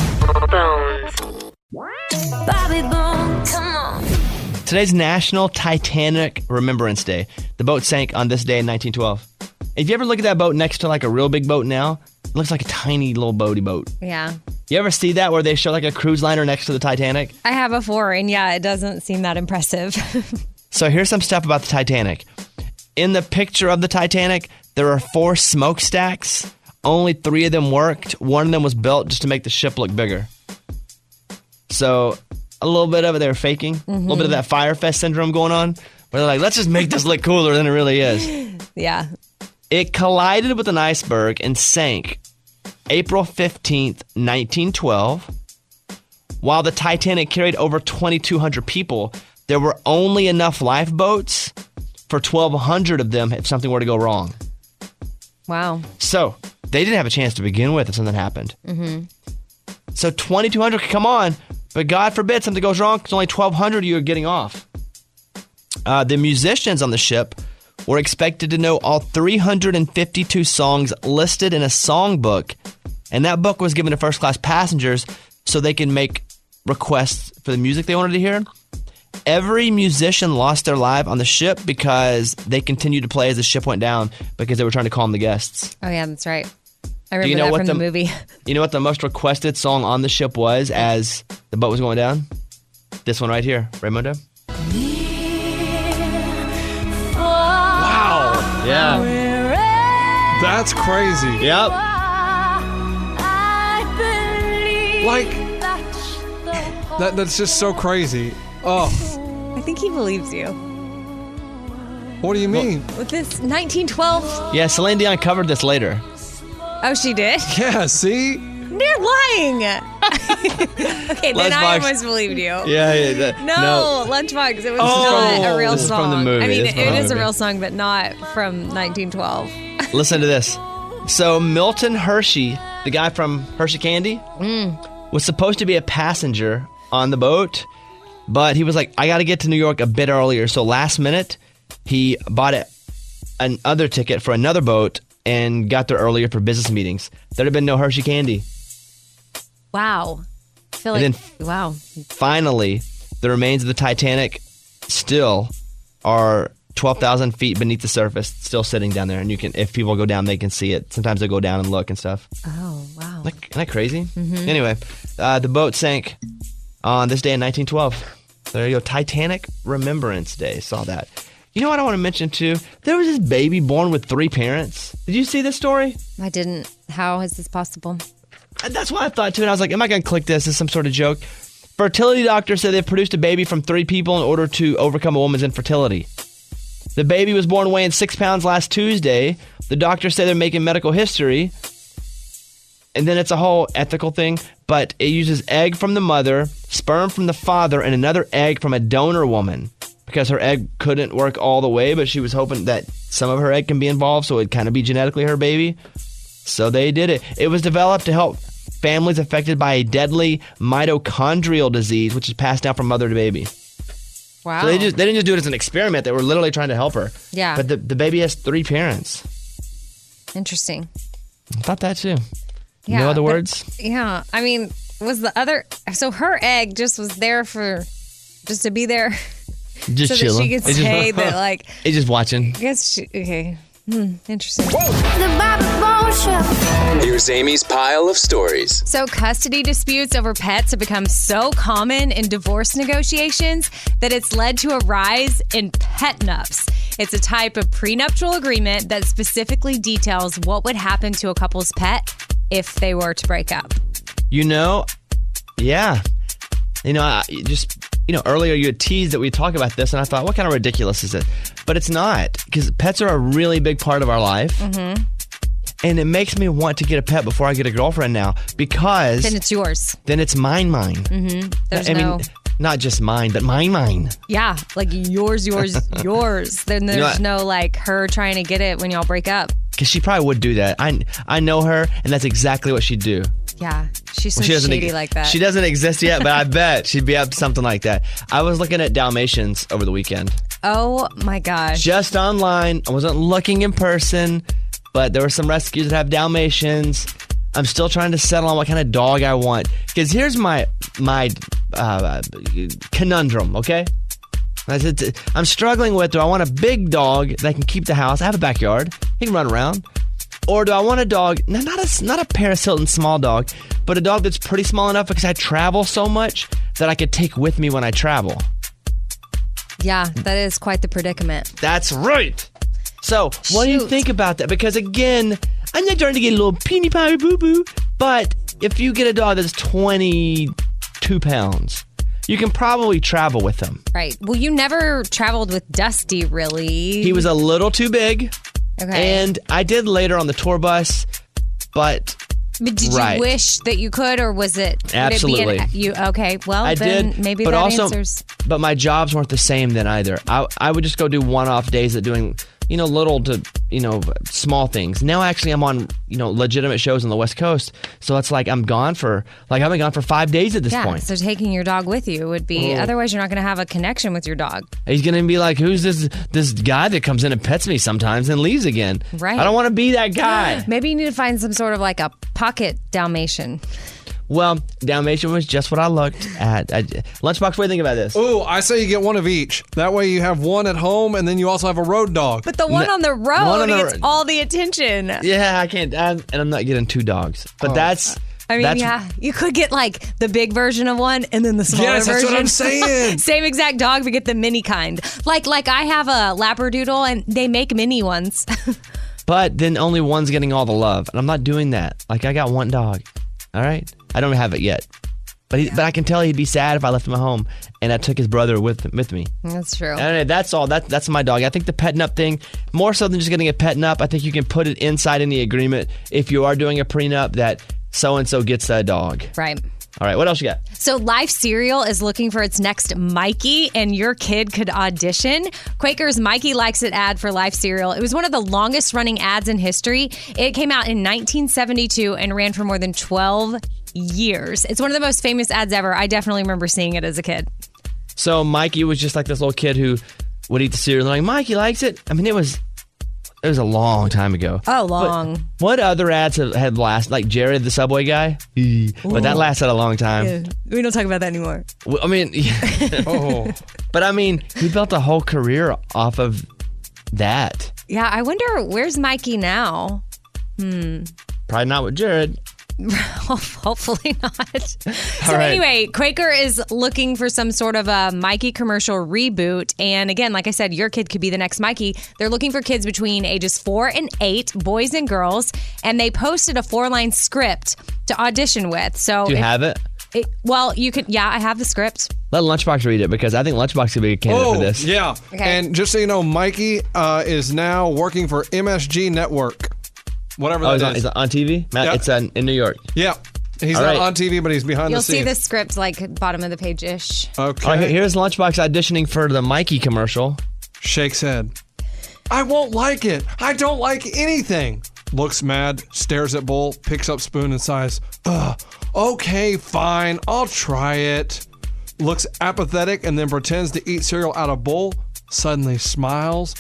Bobby Bones. Come on. Today's National Titanic Remembrance Day. The boat sank on this day in 1912. If you ever look at that boat next to like a real big boat now, it looks like a tiny little boaty boat. Yeah. You ever see that where they show like a cruise liner next to the Titanic? I have before, and yeah, it doesn't seem that impressive. So here's some stuff about the Titanic. In the picture of the Titanic, there are 4 smokestacks. Only 3 of them worked. One of them was built just to make the ship look bigger. So a little bit of it they were faking. A little bit of that Fire Fest syndrome going on. Where they're like, let's just make this look cooler than it really is. Yeah. It collided with an iceberg and sank April 15th, 1912. While the Titanic carried over 2,200 people, there were only enough lifeboats for 1,200 of them if something were to go wrong. Wow. So they didn't have a chance to begin with if something happened. Mm-hmm. So 2,200 could come on, but God forbid something goes wrong because only 1,200 of you are getting off. The musicians on the ship were expected to know all 352 songs listed in a songbook, and that book was given to first-class passengers so they can make requests for the music they wanted to hear. Every musician lost their life on the ship because they continued to play as the ship went down because they were trying to calm the guests. Oh, yeah, that's right. I Do remember you know that what from the movie. You know what the most requested song on the ship was as the boat was going down? This one right here. Raymundo? Wow. Yeah. That's crazy. Yep. Like, that's just so crazy. Oh, I think he believes you. what do you mean? With this 1912. Yeah, Celine Dion covered this later. Oh, she did? Yeah, see? You're lying. Okay, then I Lunchbox. almost believed you. Yeah. No, Lunchbox. It was Oh, not a real this is song. from the movie. I mean, This is it from the is a movie. real song, but not from 1912. Listen to this. So Milton Hershey, the guy from Hershey Candy, was supposed to be a passenger on the boat, but he was like, I got to get to New York a bit earlier. So last minute, he bought another ticket for another boat and got there earlier for business meetings. There'd have been no Hershey Candy. Wow. I feel And like, wow. Finally, the remains of the Titanic still are 12,000 feet beneath the surface, still sitting down there. And you can, if people go down, they can see it. Sometimes they go down and look and stuff. Oh, wow. Isn't that crazy? Mhm. Anyway, the boat sank on this day in 1912. There you go. Titanic Remembrance Day. Saw that. You know what I want to mention too? There was this baby born with 3 parents. Did you see this story? I didn't. How is this possible? And that's what I thought too. And I was like, am I going to click this? Is some sort of joke? Fertility doctors said they've produced a baby from 3 people in order to overcome a woman's infertility. The baby was born weighing 6 pounds last Tuesday. The doctors say they're making medical history. And then it's a whole ethical thing. But it uses egg from the mother, sperm from the father, and another egg from a donor woman. Because her egg couldn't work all the way, but she was hoping that some of her egg can be involved, so it'd kind of be genetically her baby. So they did it. It was developed to help families affected by a deadly mitochondrial disease, which is passed down from mother to baby. Wow. So they didn't just do it as an experiment. They were literally trying to help her. Yeah. But the baby has 3 parents. Interesting. I thought that too. Yeah, No other but- words? Yeah. I mean, was the other. So her egg just was there just to be there. Just so chilling. that she could It's just- say that, like. He's just watching. I guess she. Okay. Interesting. Here's Amy's pile of stories. So, custody disputes over pets have become so common in divorce negotiations that it's led to a rise in pet nups. It's a type of prenuptial agreement that specifically details what would happen to a couple's pet if they were to break up. You know, yeah. You know, earlier you had teased that we talk about this, and I thought, what kind of ridiculous is it? But it's not, because pets are a really big part of our life. Mm-hmm. And it makes me want to get a pet before I get a girlfriend now, because Then it's yours. then it's mine. Mm-hmm. There's I no. mean, not just mine, but mine. Yeah, like yours. Then there's You know what? no like her trying to get it when y'all break up. Because she probably would do that. I know her, and that's exactly what she'd do. Yeah, she's so Well, she doesn't shady like that. She doesn't exist yet, but I bet she'd be up to something like that. I was looking at Dalmatians over the weekend. Oh my gosh. Just online. I wasn't looking in person, but there were some rescues that have Dalmatians. I'm still trying to settle on what kind of dog I want. Because here's my conundrum, okay? I'm struggling with, do I want a big dog that can keep the house? I have a backyard. He can run around. Or do I want a dog, not a Paris Hilton small dog, but a dog that's pretty small enough because I travel so much that I could take with me when I travel? Yeah, that is quite the predicament. That's right. So, what do you think about that? Because again, I'm not trying to get a little peeny pie boo-boo, but if you get a dog that's 22 pounds, you can probably travel with him. Right. Well, you never traveled with Dusty, really. He was a little too big. Okay. And I did later on the tour bus, but Did you wish that you could, or was it? would Absolutely. It be okay. Well, I then did, maybe but that also, answers. But my jobs weren't the same then either. I would just go do one-off days at doing, little to, small things. Now actually I'm on, legitimate shows on the West Coast. So it's like I'm gone for, I've been gone for 5 days at this Yeah, point. so taking your dog with you would be. Oh. Otherwise, you're not going to have a connection with your dog. He's going to be like, who's this guy that comes in and pets me sometimes and leaves again? Right. I don't want to be that guy. Maybe you need to find some sort of like a pocket Dalmatian. Well, Dalmatian was just what I looked at. Lunchbox, what do you think about this? Ooh, I say you get one of each. That way you have one at home, and then you also have a road dog. But the one on the road one on the gets road. all the attention. Yeah, I can't. And I'm not getting 2 dogs. But that's... I mean, that's, yeah, you could get like the big version of one and then the smaller Yes, version. that's what I'm saying. Same exact dog, but get the mini kind. Like I have a Labradoodle and they make mini ones. But then only one's getting all the love. And I'm not doing that. I got one dog. All right? I don't have it yet. But I can tell he'd be sad if I left him at home and I took his brother with me. That's true. And that's all. That's my dog. I think the pet nup thing, more so than just getting a pet nup, I think you can put it inside in the agreement if you are doing a prenup that so-and-so gets a dog. Right. All right, what else you got? So Life Cereal is looking for its next Mikey, and your kid could audition. Quaker's Mikey Likes It ad for Life Cereal. It was one of the longest running ads in history. It came out in 1972 and ran for more than 12 years. It's one of the most famous ads ever. I definitely remember seeing it as a kid. So Mikey was just like this little kid who would eat the cereal and like, Mikey likes it. I mean, it was a long time ago. Oh, long. But what other ads had lasted? Like Jared, the Subway guy? But that lasted a long time. Yeah, we don't talk about that anymore. Well, I mean, but I mean, he built a whole career off of that. Yeah, I wonder, where's Mikey now? Probably not with Jared. Hopefully not. So right. Anyway, Quaker is looking for some sort of a Mikey commercial reboot. And again, like I said, your kid could be the next Mikey. They're looking for kids between ages 4 and 8, boys and girls. And they posted a 4-line script to audition with. So Do you have it? Well, you could. Yeah, I have the script. Let Lunchbox read it because I think Lunchbox could be a candidate for this. Yeah. Okay. And just so you know, Mikey is now working for MSG Network. Whatever that is. Is it on TV? Matt, Yeah. It's in New York. Yeah. He's All not right. on TV, but he's behind You'll the scenes. see the script like bottom of the page-ish. Okay. All right, here's Lunchbox auditioning for the Mikey commercial. Shakes head. I won't like it. I don't like anything. Looks mad, stares at bowl, picks up spoon and sighs. Ugh. Okay, fine. I'll try it. Looks apathetic and then pretends to eat cereal out of bowl. Suddenly smiles.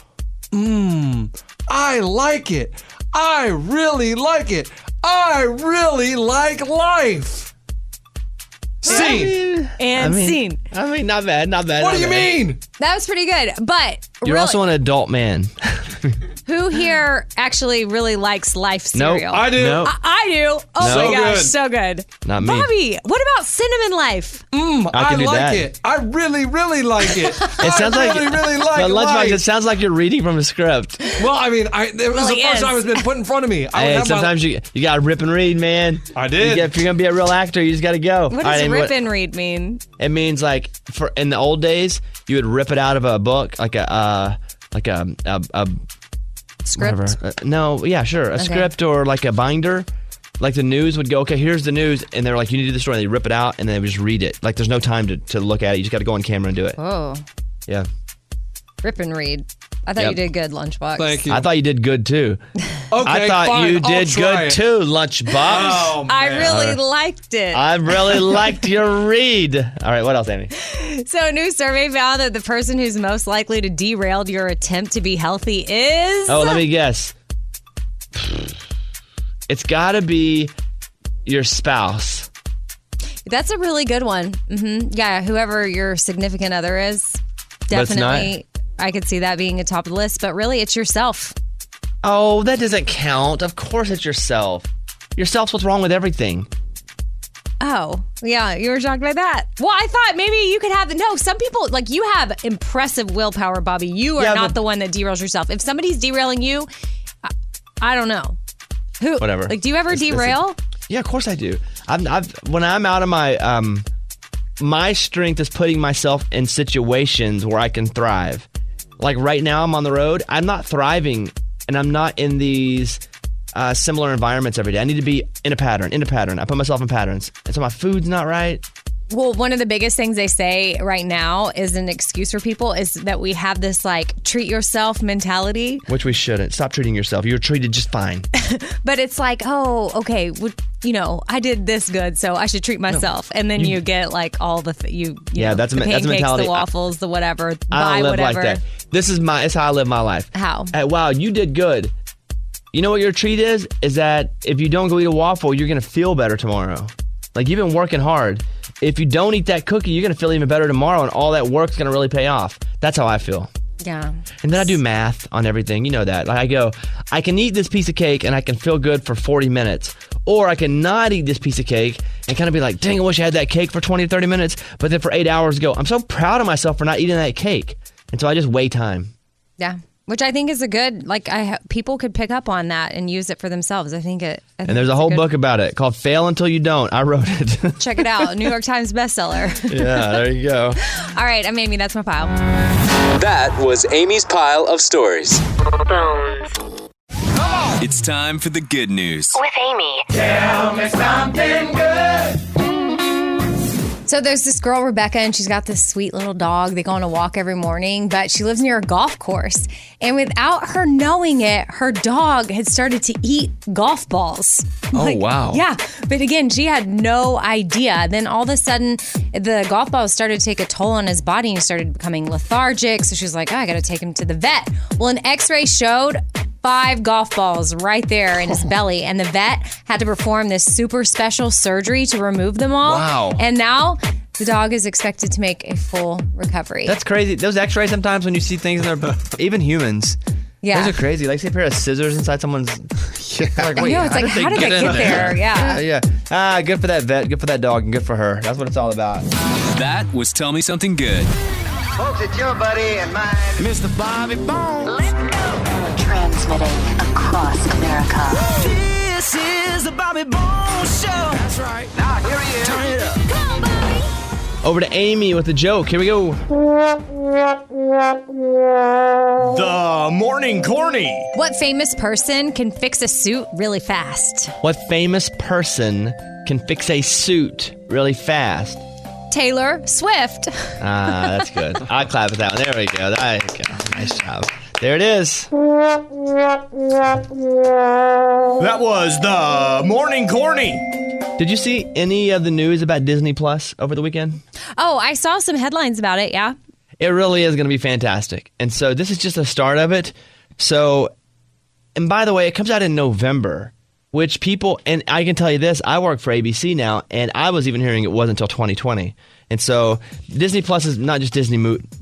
I like it. I really like it. I really like life. Scene. Scene. I mean, not bad, not bad. What not do you bad. mean? That was pretty good. But You're really, also an adult man. who here actually really likes Life Nope. cereal? I do. Nope. I do. Oh No. my gosh, good. so good. Not me. Bobby, what about Cinnamon Life? I can do like that. it. I really, really like it. It sounds I like really like but Lunchbox. life. It sounds like you're reading from a script. Well, I mean, it was Well, the he first is. time it's been put in front of me. I would Hey, have sometimes you gotta rip and read, man. I did. If you're gonna be a real actor, you just gotta go. What All does right, rip and read mean? It means like for in the old days, you would rip it out of a book, like a Script? whatever. No, yeah, sure, a script or like a binder. Like the news would go, okay, here's the news, and they're like, you need to do the story. And they rip it out, and then they would just read it. Like there's no time to look at it. You just got to go on camera and do it. Oh, Yeah. rip and read. I thought Yep. you did good, Lunchbox. Thank you. I thought you did good too. Okay, I thought fine, you I'll did try good it. too, Lunchbox. Oh, I man. really liked it. I really liked your read. All right, what else, Amy? So a new survey found that the person who's most likely to derail your attempt to be healthy is... Oh, let me guess. It's got to be your spouse. That's a really good one. Yeah, whoever your significant other is. But it's not. Definitely, I could see that being at top of the list, but really it's yourself. Oh, that doesn't count. Of course it's yourself. Yourself's what's wrong with everything. Oh, yeah, you were shocked by that. Well, I thought maybe you could have... No, some people, like you have impressive willpower, Bobby. You are Yeah, not but- the one that derails yourself. If somebody's derailing you, I don't know. Who? Whatever. Like, do you ever derail? Yeah, of course I do. I've when I'm out of my my strength is putting myself in situations where I can thrive. Like right now, I'm on the road. I'm not thriving, and I'm not in these similar environments every day. I need to be in a pattern. I put myself in patterns, and so my food's not right. Well, one of the biggest things they say right now is an excuse for people is that we have this like treat yourself mentality. Which we shouldn't. Stop treating yourself. You're treated just fine. But it's like, oh, okay, I did this good, so I should treat myself. And then you get like all the Yeah, that's a the that's pancakes, a mentality. the waffles, the whatever. I buy don't live whatever. like that. It's how I live my life. How? Wow, you did good. You know what your treat is? Is that if you don't go eat a waffle, you're going to feel better tomorrow. Like, you've been working hard. If you don't eat that cookie, you're going to feel even better tomorrow, and all that work's going to really pay off. That's how I feel. Yeah. And then I do math on everything. You know that. Like, I go, I can eat this piece of cake, and I can feel good for 40 minutes. Or I can not eat this piece of cake and kind of be like, dang, I wish I had that cake for 20 or 30 minutes. But then for 8 hours go, I'm so proud of myself for not eating that cake. And so I just weigh time. Yeah. Which I think is a good, people could pick up on that and use it for themselves. I think And there's a whole book about it called Fail Until You Don't. I wrote it. Check it out. New York Times bestseller. Yeah, there you go. All right, I'm Amy. That's my pile. That was Amy's pile of stories. It's time for the good news. With Amy. Tell me something good. So there's this girl, Rebecca, and she's got this sweet little dog. They go on a walk every morning, but she lives near a golf course. And without her knowing it, her dog had started to eat golf balls. Oh, wow. Yeah. But again, she had no idea. Then all of a sudden, the golf balls started to take a toll on his body and he started becoming lethargic. So she was like, oh, I got to take him to the vet. Well, an x-ray showed 5 golf balls right there in his belly. And the vet had to perform this super special surgery to remove them all. Wow. And now the dog is expected to make a full recovery. That's crazy. Those x-rays sometimes when you see things in their, even humans. Yeah. Those are crazy. Like, see a pair of scissors inside someone's. Like, I know, it's like, how did that get there? Yeah. Yeah. Good for that vet. Good for that dog. And good for her. That's what it's all about. That was Tell Me Something Good. Folks, it's your buddy and mine, Mr. Bobby Bones. Transmitting across America. This is the Bobby Bones Show. That's right. Now, here he is. Turn it up. Come on, Bobby. Over to Amy with a joke. Here we go. The Morning Corny. What famous person can fix a suit really fast? What famous person can fix a suit really fast? Taylor Swift. That's good. I'll clap at that one. There we go. There you go. Nice job. There it is. That was the Morning Corny. Did you see any of the news about Disney Plus over the weekend? Oh, I saw some headlines about it, yeah. It really is going to be fantastic. And so this is just the start of it. So, and by the way, it comes out in November, which people, and I can tell you this, I work for ABC now, and I was even hearing it wasn't until 2020. And so Disney Plus is not just Disney,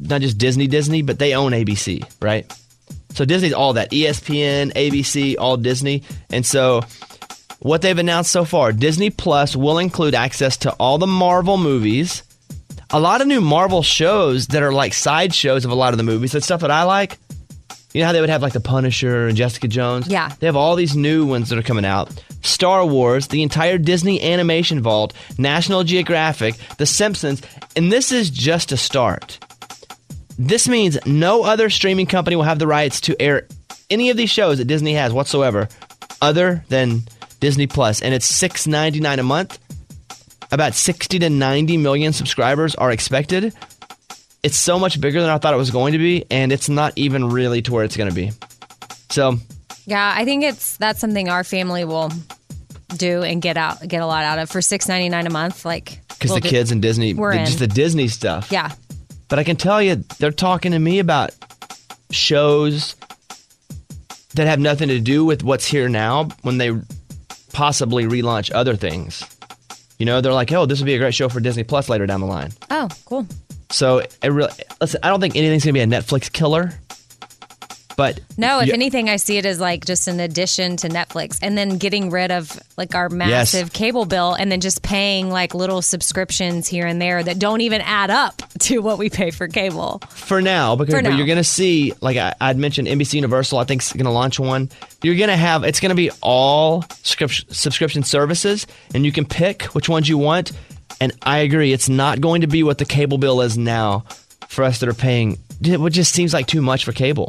but they own ABC, right? So Disney's all that, ESPN, ABC, all Disney. And so what they've announced so far, Disney Plus will include access to all the Marvel movies, a lot of new Marvel shows that are like side shows of a lot of the movies. That's stuff that I like. You know how they would have like The Punisher and Jessica Jones? Yeah. They have all these new ones that are coming out. Star Wars, the entire Disney Animation Vault, National Geographic, The Simpsons, and this is just a start. This means no other streaming company will have the rights to air any of these shows that Disney has whatsoever other than Disney Plus, and it's $6.99 a month. About 60 to 90 million subscribers are expected. It's so much bigger than I thought it was going to be, and it's not even really to where it's going to be. So, yeah, I think that's something our family will do and get a lot out of for $6.99 a month. Like, because the kids and Disney, we're just the Disney stuff. Yeah. But I can tell you, they're talking to me about shows that have nothing to do with what's here now when they possibly relaunch other things. You know, they're like, oh, this would be a great show for Disney Plus later down the line. Oh, cool. So, listen, I don't think anything's going to be a Netflix killer. But no, if anything, I see it as like just an addition to Netflix and then getting rid of like our massive cable bill and then just paying like little subscriptions here and there that don't even add up to what we pay for cable. For now, because but you're going to see, like I'd mentioned, NBC Universal, I think, is going to launch one. You're going to have, it's going to be all subscription services, and you can pick which ones you want. And I agree, it's not going to be what the cable bill is now for us that are paying. It just seems like too much for cable.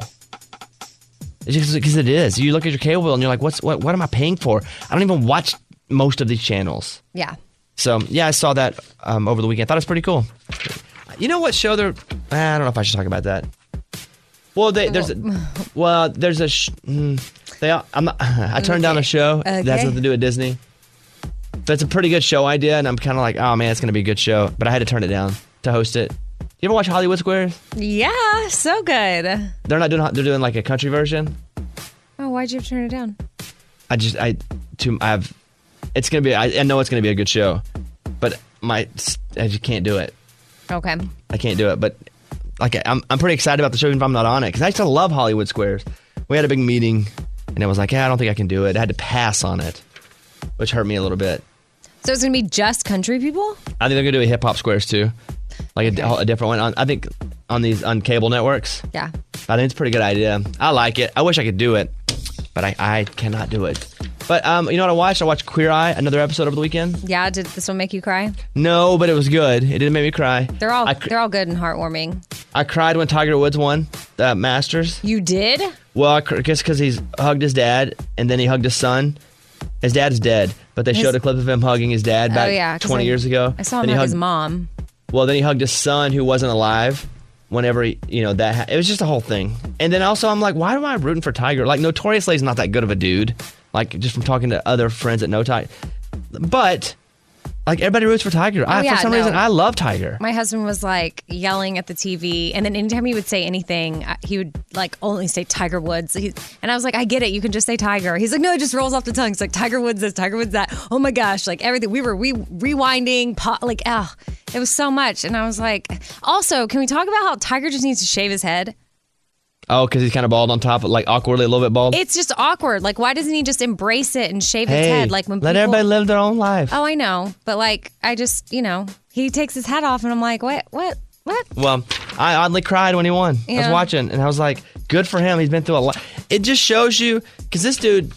Because it is. You look at your cable bill and you're like, what am I paying for? I don't even watch most of these channels. Yeah. So, yeah, I saw that over the weekend. I thought it was pretty cool. You know what show they're... I don't know if I should talk about that. Well, I turned down a show that has nothing to do with Disney. But it's a pretty good show idea, and I'm kind of like, oh, man, it's going to be a good show. But I had to turn it down to host it. You ever watch Hollywood Squares? Yeah, so good. They're doing like a country version. Oh, why'd you turn it down? It's gonna be. I know it's gonna be a good show, but I just can't do it. Okay. I can't do it, but like I'm pretty excited about the show even if I'm not on it because I used to love Hollywood Squares. We had a big meeting, and it was like, I don't think I can do it. I had to pass on it, which hurt me a little bit. So it's gonna be just country people? I think they're gonna do a hip hop Squares too. Like a different one. I think on cable networks. Yeah. I think it's a pretty good idea. I like it. I wish I could do it, but I cannot do it. But you know what I watched? I watched Queer Eye, another episode over the weekend. Yeah, did this one make you cry? No, but it was good. It didn't make me cry. They're all good and heartwarming. I cried when Tiger Woods won the Masters. You did? Well, I guess because he's hugged his dad and then he hugged his son. His dad's dead, but they showed a clip of him hugging his dad back 20 years ago. I saw him Then he hug hugged his mom. Well, then he hugged his son who wasn't alive. Whenever it was just a whole thing. And then also I'm like, why am I rooting for Tiger? Like, notoriously he's not that good of a dude. Like, just from talking to other friends that know Tiger. But like, everybody roots for Tiger. For some reason, I love Tiger. My husband was like yelling at the TV, and then anytime he would say anything, he would like only say Tiger Woods. And I was like, I get it. You can just say Tiger. He's like, no, it just rolls off the tongue. It's like Tiger Woods this, Tiger Woods that. Oh my gosh, like everything. We were rewinding, it was so much. And I was like, also, can we talk about how Tiger just needs to shave his head? Oh, because he's kind of bald on top, like awkwardly a little bit bald? It's just awkward. Like, why doesn't he just embrace it and shave his head? Like when let everybody live their own life. Oh, I know. But like, I just, he takes his hat off and I'm like, what? Well, I oddly cried when he won. I was Yeah. watching and I was like, good for him. He's been through a lot. It just shows you, because this dude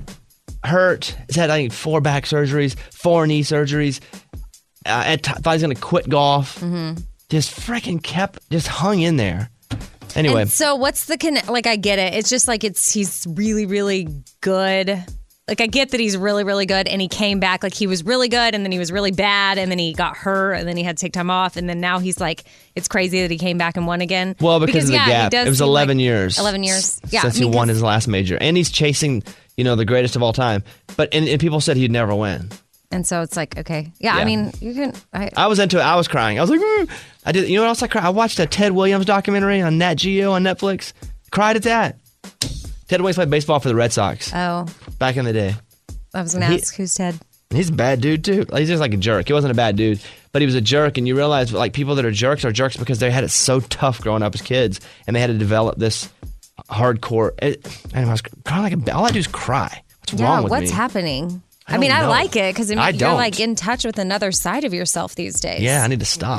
hurt. He's had, I think, 4 back surgeries, 4 knee surgeries. Thought he was going to quit golf. Mm-hmm. Just freaking just hung in there. Anyway. And so what's like, I get it. It's just like he's really, really good. Like, I get that he's really, really good, and he came back. Like, he was really good, and then he was really bad, and then he got hurt, and then he had to take time off, and then now he's like, it's crazy that he came back and won again. Well, because of the gap. It was 11 years. 11 years. Yeah. Since he won his last major. And he's chasing, the greatest of all time. But and people said he'd never win. And so it's like, okay. Yeah, I Yeah. mean, you can. I was into it. I was crying. I was like, I did. You know what else I cried? I watched a Ted Williams documentary on Nat Geo on Netflix. Cried at that. Ted Williams played baseball for the Red Sox. Oh. Back in the day. I was going to ask, who's Ted? He's a bad dude, too. He's just like a jerk. He wasn't a bad dude, but he was a jerk. And you realize, like, people that are jerks because they had it so tough growing up as kids, and they had to develop this hardcore. And I was crying all I do is cry. What's wrong with me? What's happening? I mean, don't I know. like it because I you're don't. like in touch with another side of yourself these days. Yeah, I need to stop.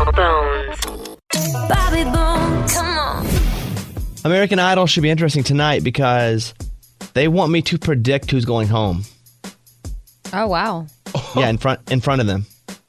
Bobby Bones, come on. American Idol should be interesting tonight because they want me to predict who's going home. Oh, wow. Yeah, in front of them.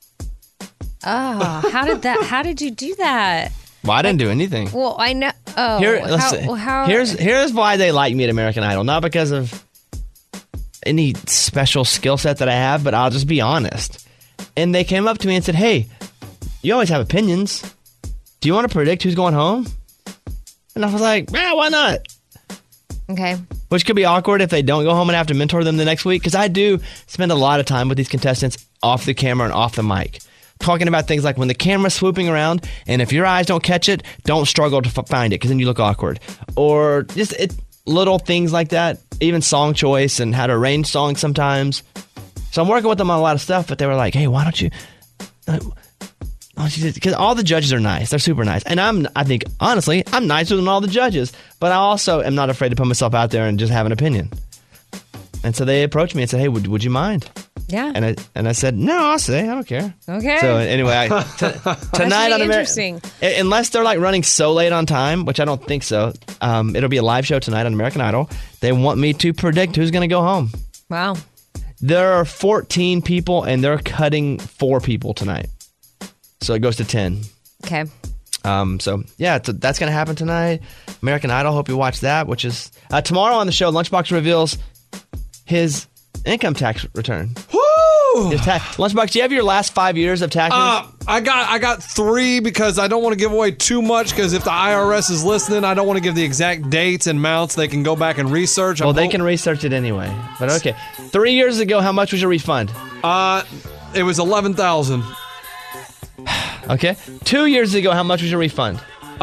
Oh, how did you do that? Well, I didn't do anything. Well, I know. Oh, Here's why they like me at American Idol. Not because of any special skill set that I have, but I'll just be honest. And they came up to me and said, hey, you always have opinions. Do you want to predict who's going home? And I was like, yeah, why not? Okay. Which could be awkward if they don't go home and I have to mentor them the next week. Because I do spend a lot of time with these contestants off the camera and off the mic. Talking about things like when the camera's swooping around, and if your eyes don't catch it, don't struggle to find it because then you look awkward. Or just little things like that. Even song choice and how to arrange songs sometimes. So I'm working with them on a lot of stuff, but they were like, hey, why don't you... Because all the judges are nice. They're super nice. And I think, honestly, I'm nicer than all the judges. But I also am not afraid to put myself out there and just have an opinion. And so they approached me and said, hey, would you mind? Yeah. And I said, no, I'll say. I don't care. Okay. So anyway, tonight on interesting. Unless they're like running so late on time, which I don't think so, it'll be a live show tonight on American Idol. They want me to predict who's going to go home. Wow. There are 14 people, and they're cutting 4 people tonight. So it goes to 10. Okay. So, yeah, that's going to happen tonight. American Idol, hope you watch that, which is tomorrow on the show. Lunchbox reveals his income tax return. Woo! Lunchbox, do you have your last 5 years of taxes? I got 3 because I don't want to give away too much because if the IRS is listening, I don't want to give the exact dates and amounts. They can go back and research. Well, they can research it anyway. But okay. 3 years ago, how much was your refund? It was $11,000. Okay. 2 years ago, how much was your refund?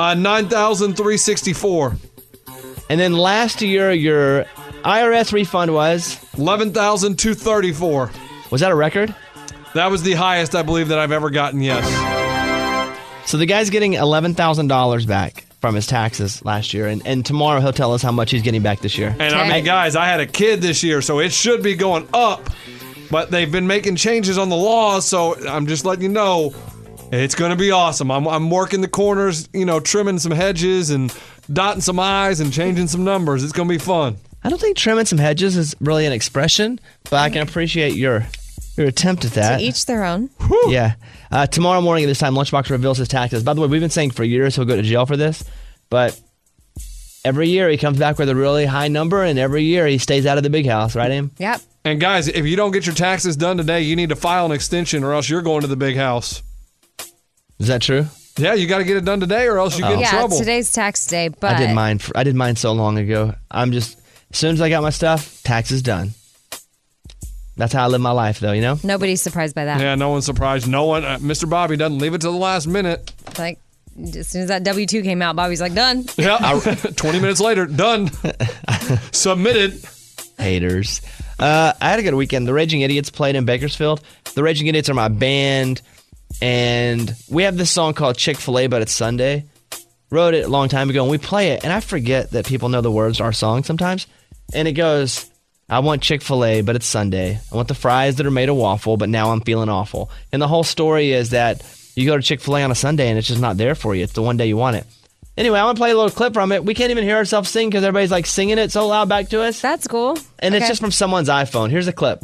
$9,364. And then last year, your IRS refund was $11,234. Was that a record? That was the highest I believe that I've ever gotten. Yes. So the guy's getting $11,000 back from his taxes last year, and tomorrow he'll tell us how much he's getting back this year. And I mean, guys, I had a kid this year, so it should be going up. But they've been making changes on the laws, so I'm just letting you know. It's going to be awesome. I'm working the corners, trimming some hedges and dotting some I's and changing some numbers. It's going to be fun. I don't think trimming some hedges is really an expression, but I can appreciate your your attempt at that. To each their own. Yeah. Tomorrow morning at this time, Lunchbox reveals his taxes. By the way, we've been saying for years he'll go to jail for this, but every year he comes back with a really high number, and every year he stays out of the big house, right, Aim? Yep. And guys, if you don't get your taxes done today, you need to file an extension or else you're going to the big house. Is that true? Yeah, you got to get it done today or else you get in trouble. Today's tax day, but I did mine so long ago. As soon as I got my stuff, taxes done. That's how I live my life, though, you know? nobody's surprised by that. Yeah, no one's surprised. No one, Mr. Bobby doesn't leave it till the last minute. Like, as soon as that W-2 came out, Bobby's like, done. Yeah, 20 minutes later, done. Submitted. Haters. I had a good weekend. The Raging Idiots played in Bakersfield. The Raging Idiots are my band, and we have this song called Chick-fil-A, but it's Sunday. Wrote it a long time ago, and we play it, and I forget that people know the words to our song sometimes. And it goes, I want Chick-fil-A, but it's Sunday. I want the fries that are made of waffle, but now I'm feeling awful. And the whole story is that you go to Chick-fil-A on a Sunday, and it's just not there for you. It's the one day you want it. Anyway, I want to play a little clip from it. We can't even hear ourselves sing because everybody's like singing it so loud back to us. That's cool. And it's just from someone's iPhone. Here's a clip.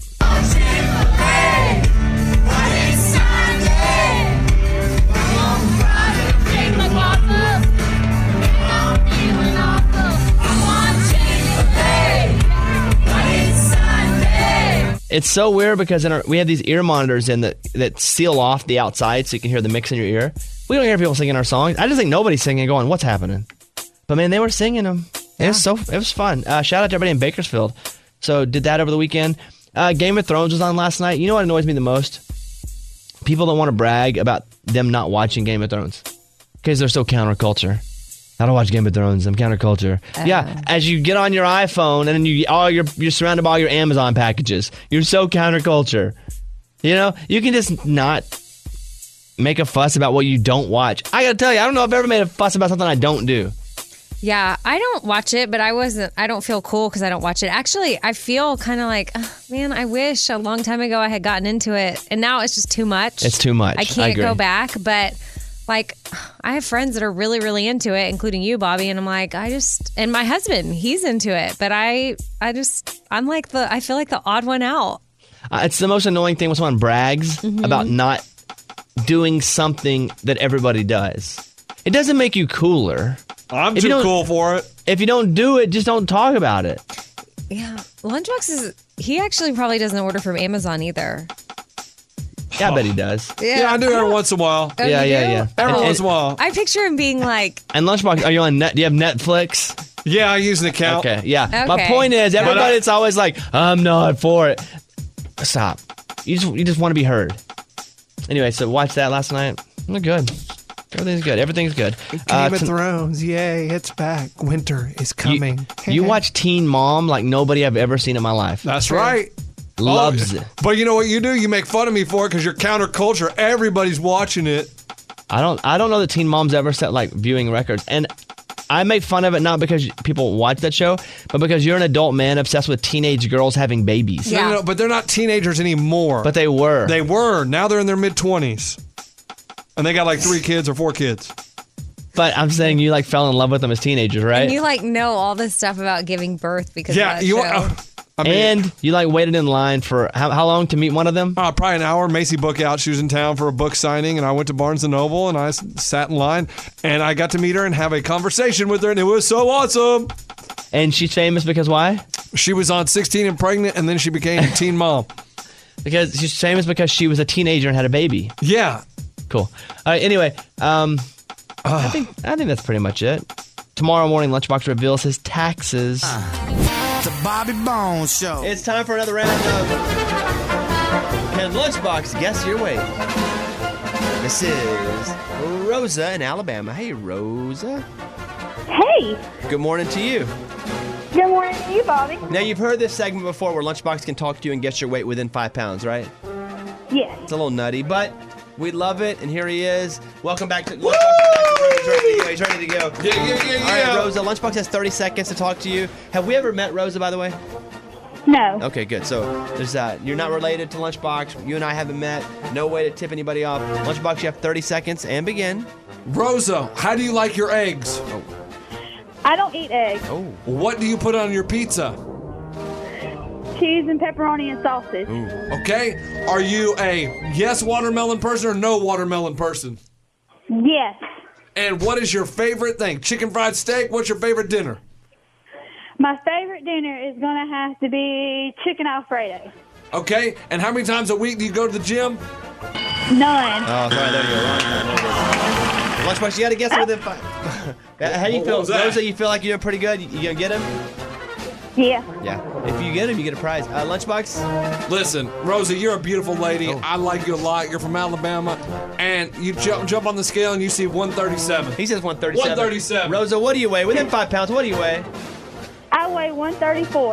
It's so weird because we have these ear monitors in that seal off the outside so you can hear the mix in your ear. We don't hear people singing our songs. I just think nobody's singing going, what's happening? But man, they were singing them. Yeah. It was fun. Shout out to everybody in Bakersfield. So did that over the weekend. Game of Thrones was on last night. You know what annoys me the most? People don't want to brag about them not watching Game of Thrones because they're so counterculture. I don't watch Game of Thrones. I'm counterculture. Yeah, as you get on your iPhone and then you're surrounded by all your Amazon packages. You're so counterculture. You know, you can just not make a fuss about what you don't watch. I gotta tell you, I don't know if I've ever made a fuss about something I don't do. Yeah, I don't watch it, but I don't feel cool because I don't watch it. Actually, I feel kind of like, man, I wish a long time ago I had gotten into it, and now it's just too much. It's too much. I can't go back, but like, I have friends that are really, really into it, including you, Bobby, and I'm like, and my husband, he's into it, but I feel like the odd one out. It's the most annoying thing when someone brags about not doing something that everybody does. It doesn't make you cooler. I'm too cool for it. If you don't do it, just don't talk about it. Yeah. Lunchbox he actually probably doesn't order from Amazon either. Yeah, I bet he does. Yeah, I do every once in a while. Oh, Yeah. Every once in a while. I picture him being like... And Lunchbox, are you on net? Do you have Netflix? Yeah, I use an account. Okay, yeah. Okay. My point is, everybody it's always like, I'm not for it. Stop. You just want to be heard. Anyway, so watched that last night. We're good. Everything's good. Everything's good. Game of Thrones, yay, it's back. Winter is coming. You watch Teen Mom like nobody I've ever seen in my life. That's right. Loves it. But you know what you do? You make fun of me for it because you're counterculture. Everybody's watching it. I don't know that Teen Mom's ever set like viewing records. And I make fun of it not because people watch that show, but because you're an adult man obsessed with teenage girls having babies. Yeah. No, but they're not teenagers anymore. But they were. They were. Now they're in their mid-20s. And they got like 3 kids or 4 kids. But I'm saying you like fell in love with them as teenagers, right? And you like know all this stuff about giving birth because of that show. And you like waited in line for how long to meet one of them? Probably an hour. Macy booked out. She was in town for a book signing, and I went to Barnes & Noble, and I sat in line, and I got to meet her and have a conversation with her, and it was so awesome. And she's famous because why? She was on 16 and Pregnant, and then she became Teen Mom. Because she's famous because she was a teenager and had a baby. Yeah. Cool. All right, anyway, I think that's pretty much it. Tomorrow morning, Lunchbox reveals his taxes. The Bobby Bones Show. It's time for another round of Can Lunchbox Guess Your Weight? This is Rosa in Alabama. Hey, Rosa. Hey. Good morning to you. Good morning to you, Bobby. Now, you've heard this segment before where Lunchbox can talk to you and guess your weight within 5 pounds, right? Yes. It's a little nutty, but we love it, and here he is. Welcome back to Lunchbox. He's ready to go. Yeah. All right, Rosa, Lunchbox has 30 seconds to talk to you. Have we ever met Rosa, by the way? No. Okay, good. So there's you're not related to Lunchbox. You and I haven't met. No way to tip anybody off. Lunchbox, you have 30 seconds and begin. Rosa, how do you like your eggs? I don't eat eggs. Oh. What do you put on your pizza? cheese and pepperoni and sausage. Okay. Are you a yes watermelon person or no watermelon person? Yes. And what is your favorite thing? Chicken fried steak? What's your favorite dinner? My favorite dinner is going to have to be chicken Alfredo. Okay. And how many times a week do you go to the gym? None. Oh, sorry, there you go. Wrong time. Lunchbox, you got to guess within 5. How do you feel? was that? Rosa, you feel like you're pretty good? You going to get him? Yeah. Yeah. If you get him, you get a prize. Lunchbox? Listen, Rosie, you're a beautiful lady. I like you a lot. You're from Alabama. And you jump on the scale and you see 137. He says 137. 137. Rosa, what do you weigh? Within 5 pounds, what do you weigh? I weigh 134.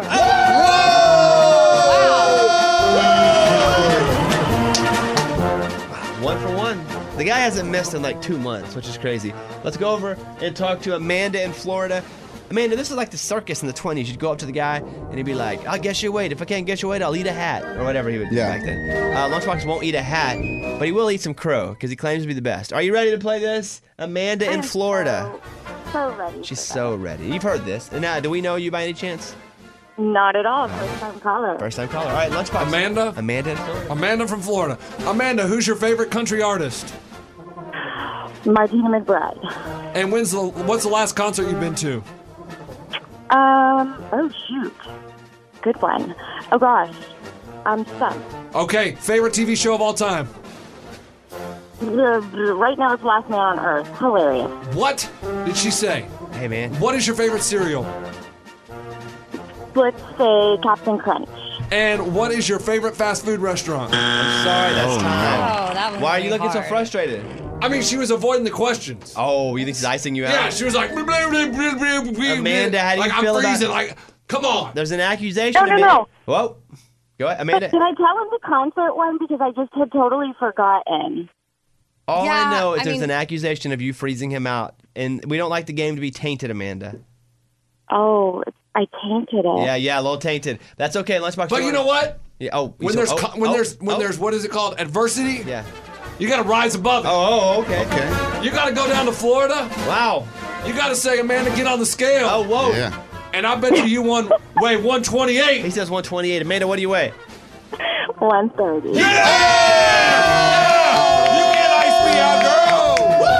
One for one. The guy hasn't missed in like 2 months, which is crazy. Let's go over and talk to Amanda in Florida. Amanda, this is like the circus in the 20s. You'd go up to the guy and he'd be like, I'll guess your weight. If I can't guess your weight, I'll eat a hat. Or whatever he would do back then. Lunchbox won't eat a hat, but he will eat some crow because he claims to be the best. Are you ready to play this? Amanda in Florida. So ready. She's so ready. You've heard this. And now, do we know you by any chance? Not at all. First time caller. First time caller. All right, Lunchbox. Amanda? Amanda in Florida. Amanda from Florida. Amanda, who's your favorite country artist? Martina McBride. And what's the last concert you've been to? Oh shoot. Good one. Oh gosh. I'm stuck. Okay, favorite TV show of all time? Right now it's Last Man on Earth. Hilarious. What did she say? Hey, man. What is your favorite cereal? Let's say Captain Crunch. And what is your favorite fast food restaurant? I'm sorry, that's time. Oh, that was Why are you really looking so hard. frustrated? I mean, she was avoiding the questions. Oh, you think she's icing you out? Yeah, she was like, Amanda, how do you like, feel I'm freezing. about Like, come on. There's an accusation. No. Whoa. Go ahead, Amanda. But can I tell him the concert one? Because I just had totally forgotten. All Yeah, I know is I there's mean- an accusation of you freezing him out, and we don't like the game to be tainted, Amanda. Oh, I tainted it. Yeah, a little tainted. That's okay, Lunchbox. But you know what? Yeah. Oh, When there's what is it called? Adversity. Yeah. You got to rise above it. Oh, okay. Okay. You got to go down to Florida. Wow. You got to say, Amanda, get on the scale. Oh, whoa. Yeah. And I bet you weigh 128. He says 128. Amanda, what do you weigh? 130. You can't ice me out, girl.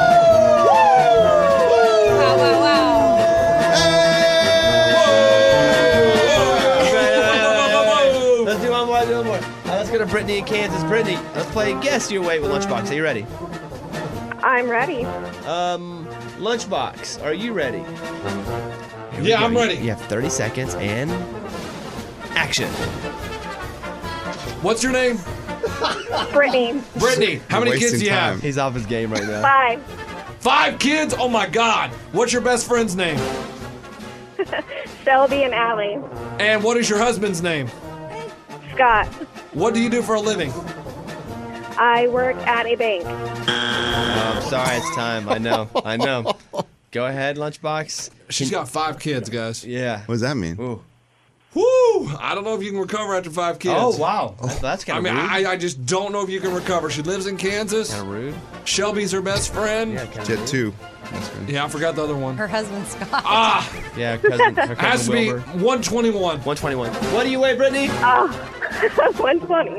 Let's do one more. Let's go to Brittany in Kansas. Brittany, let's play Guess Your Weight with Lunchbox. Are you ready? I'm ready. Lunchbox, are you ready? Here we Yeah, go. I'm ready. You have 30 seconds and action. What's your name? Brittany. Brittany. How many kids do you have? He's off his game right now. 5. 5 kids? Oh my God. What's your best friend's name? Shelby and Allie. And what is your husband's name? Scott. What do you do for a living? I work at a bank. Oh, I'm sorry, it's time. I know. Go ahead, Lunchbox. She's got 5 kids, guys. Yeah. What does that mean? Ooh. Woo! I don't know if you can recover after 5 kids. Oh, wow. That's I kind of mean, rude. I just don't know if you can recover. She lives in Kansas. Kind of rude. Shelby's her best friend. Yeah, kind of Jet rude. 2. Yeah, I forgot the other one. Her husband Scott. Ah, Yeah, her cousin has to be Wilbur. 121. 121. What do you weigh, Brittany? 120.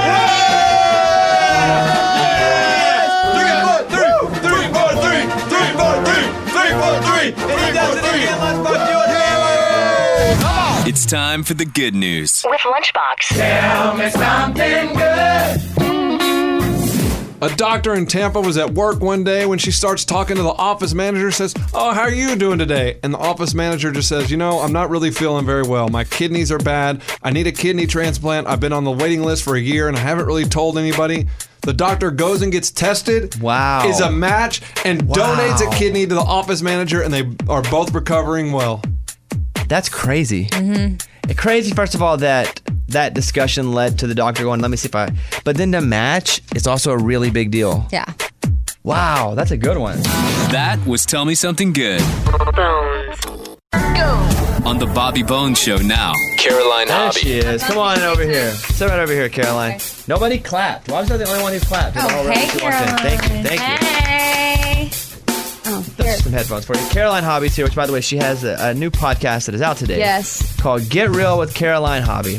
And he does it again, Lunchbox. Do it, hammer! It's time for the good news. With Lunchbox. Tell me something good. A doctor in Tampa was at work one day when she starts talking to the office manager, says, "Oh, how are you doing today?" And the office manager just says, "You know, I'm not really feeling very well. My kidneys are bad. I need a kidney transplant. I've been on the waiting list for a year and I haven't really told anybody." The doctor goes and gets tested. Wow. Is a match and donates a kidney to the office manager, and they are both recovering well. That's crazy. Mm-hmm. Crazy, first of all, that discussion led to the doctor going, let me see if I... But then the match is also a really big deal. Yeah. Wow, that's a good one. That was Tell Me Something Good Bones. Go. on the Bobby Bones Show now. Caroline There Hobby. she is. Come on over here. Sit right over here, Caroline. Nobody clapped. Why was I the only one who clapped? Oh, hey, Caroline. Thank you. Hey. Oh, There's some headphones for you. Caroline Hobby's here, which, by the way, she has a new podcast that is out today. Yes. Called Get Real with Caroline Hobby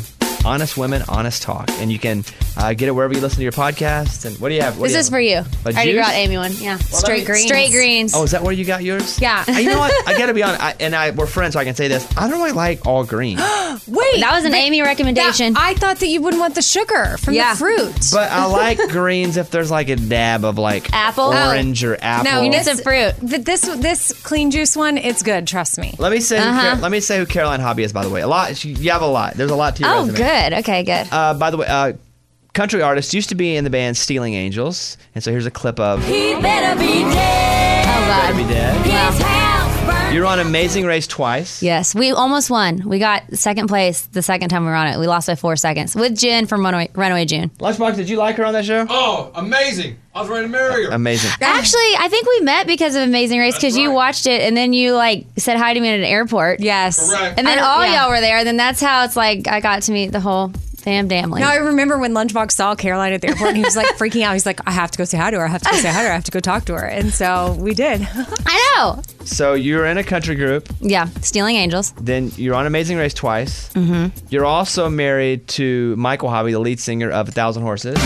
Honest Women, Honest Talk. And you can get it wherever you listen to your podcast. And what do you have? This is for you. I already got Amy one. Yeah. Straight greens. Oh, is that where you got yours? Yeah. You know what? I got to be honest. We're friends, so I can say this. I don't really like all green. Wait, that was an Amy recommendation. I thought that you wouldn't want the sugar from the fruit. But I like greens if there's like a dab of like apple, orange or apple. No, it's a fruit. This clean juice one, it's good. Trust me. Let me say. Let me say who Caroline Hobby is. By the way, you have a lot. There's a lot to your resume. Good. Okay, good. By the way, country artist, used to be in the band Stealing Angels, and so here's a clip of. He better be dead. Oh God. Better be dead. His house burned. You're on Amazing Race twice. Yes, we almost won. We got second place the second time we were on it. We lost by 4 seconds with Jen from Runaway June. Lunchbox, did you like her on that show? Oh, amazing. I was ready to marry her. Amazing. Actually, I think we met because of Amazing Race because you watched it and then you said hi to me at an airport. Yes. Correct. And then y'all were there. Then that's how it's like I got to meet the whole family. No, I remember when Lunchbox saw Caroline at the airport and he was like freaking out. He's like, I have to go say hi to her. I have to go say hi to her. I have to go talk to her. And so we did. I know. So you're in a country group. Yeah, Stealing Angels. Then you're on Amazing Race twice. Mm-hmm. You're also married to Michael Hobby, the lead singer of 1,000 Horses.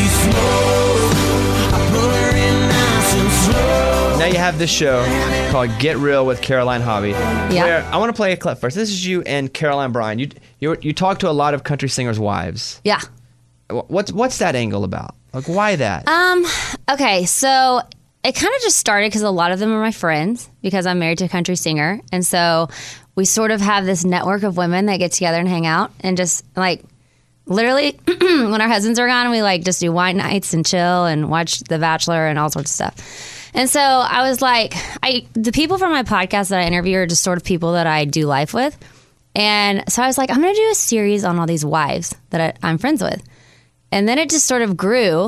Now you have this show called Get Real with Caroline Hobby. Yeah. I want to play a clip first. This is you and Caroline Bryan. You talk to a lot of country singers' wives. Yeah. What's that angle about? Like, why that? Okay, so it kind of just started because a lot of them are my friends because I'm married to a country singer. And so we sort of have this network of women that get together and hang out and just literally when our husbands are gone, we just do wine nights and chill and watch The Bachelor and all sorts of stuff. And so I was like, the people from my podcast that I interview are just sort of people that I do life with. And so I was like, I'm going to do a series on all these wives that I'm friends with. And then it just sort of grew.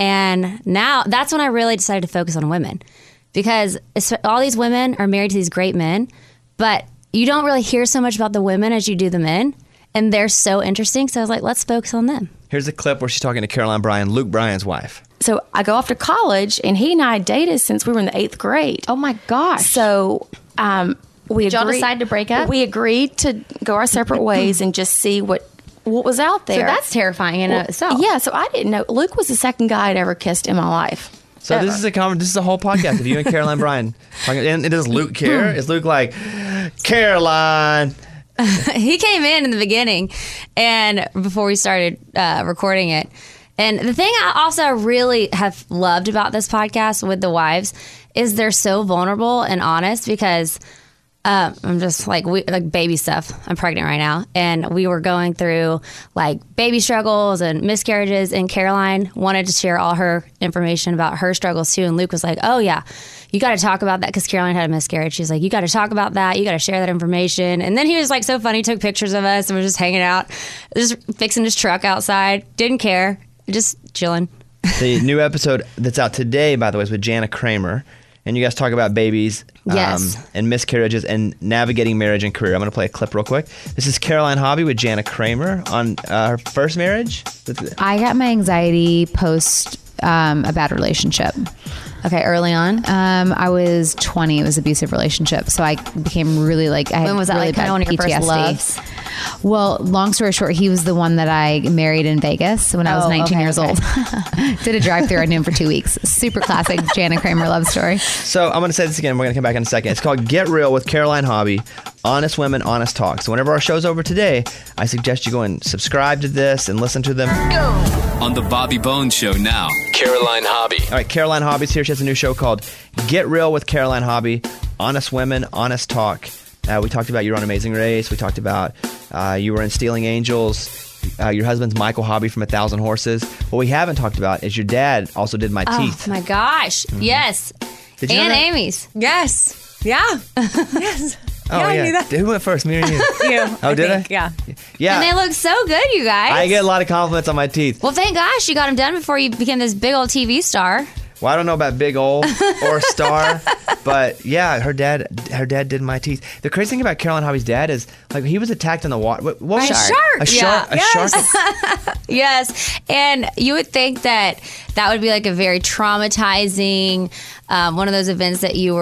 And now that's when I really decided to focus on women because all these women are married to these great men, but you don't really hear so much about the women as you do the men. And they're so interesting. So I was like, let's focus on them. Here's a clip where she's talking to Caroline Bryan, Luke Bryan's wife. So I go off to college, and he and I dated since we were in the 8th grade. Oh, my gosh. So Did y'all decide to break up? We agreed to go our separate ways and just see what was out there. So that's terrifying in itself. Yeah, so I didn't know. Luke was the second guy I'd ever kissed in my life. So ever. this is a whole podcast of you and Caroline Bryan. And does Luke care? Is Luke like, Caroline... He came in the beginning and before we started recording it. And the thing I also really have loved about this podcast with the wives is they're so vulnerable and honest because I'm just like baby stuff. I'm pregnant right now. And we were going through baby struggles and miscarriages. And Caroline wanted to share all her information about her struggles too. And Luke was like, oh yeah, you got to talk about that because Caroline had a miscarriage. She's like, you got to talk about that. You got to share that information. And then he was so funny. He took pictures of us and was just hanging out, just fixing his truck outside. Didn't care. Just chilling. The new episode that's out today, by the way, is with Jana Kramer. And you guys talk about babies and miscarriages and navigating marriage and career. I'm going to play a clip real quick. This is Caroline Hobby with Jana Kramer on her first marriage. I got my anxiety post a bad relationship. Okay, early on? I was 20. It was an abusive relationship. So I became really I had when was that really bad one of your PTSD. first loves? Well, long story short, he was the one that I married in Vegas when I was 19 years old. Did a drive-thru. I knew him for 2 weeks. Super classic Jana Kramer love story. So I'm going to say this again. We're going to come back in a second. It's called Get Real with Caroline Hobby. Honest women, honest talk. So whenever our show's over today, I suggest you go and subscribe to this and listen to them. On the Bobby Bones Show now, Caroline Hobby. All right, Caroline Hobby's here. She has a new show called Get Real with Caroline Hobby. Honest women, honest talk. We talked about you were on Amazing Race. We talked about you were in Stealing Angels. Your husband's Michael Hobby from 1,000 Horses. What we haven't talked about is your dad also did my teeth. Oh my gosh. Mm-hmm. Yes. Did you know and that? Amy's. Yes. Yeah. Yes. Oh, I yeah. knew that. Who went first, me or you? You. Oh, did think, I? Yeah. Yeah. And they look so good, you guys. I get a lot of compliments on my teeth. Well, thank gosh you got them done before you became this big old TV star. Well, I don't know about big old or star, but yeah, her dad did my teeth. The crazy thing about Caroline Hobby's dad is he was attacked in the water. What was a shark? A shark. Yeah. Shark. Yes. And you would think that would be a very traumatizing, one of those events that you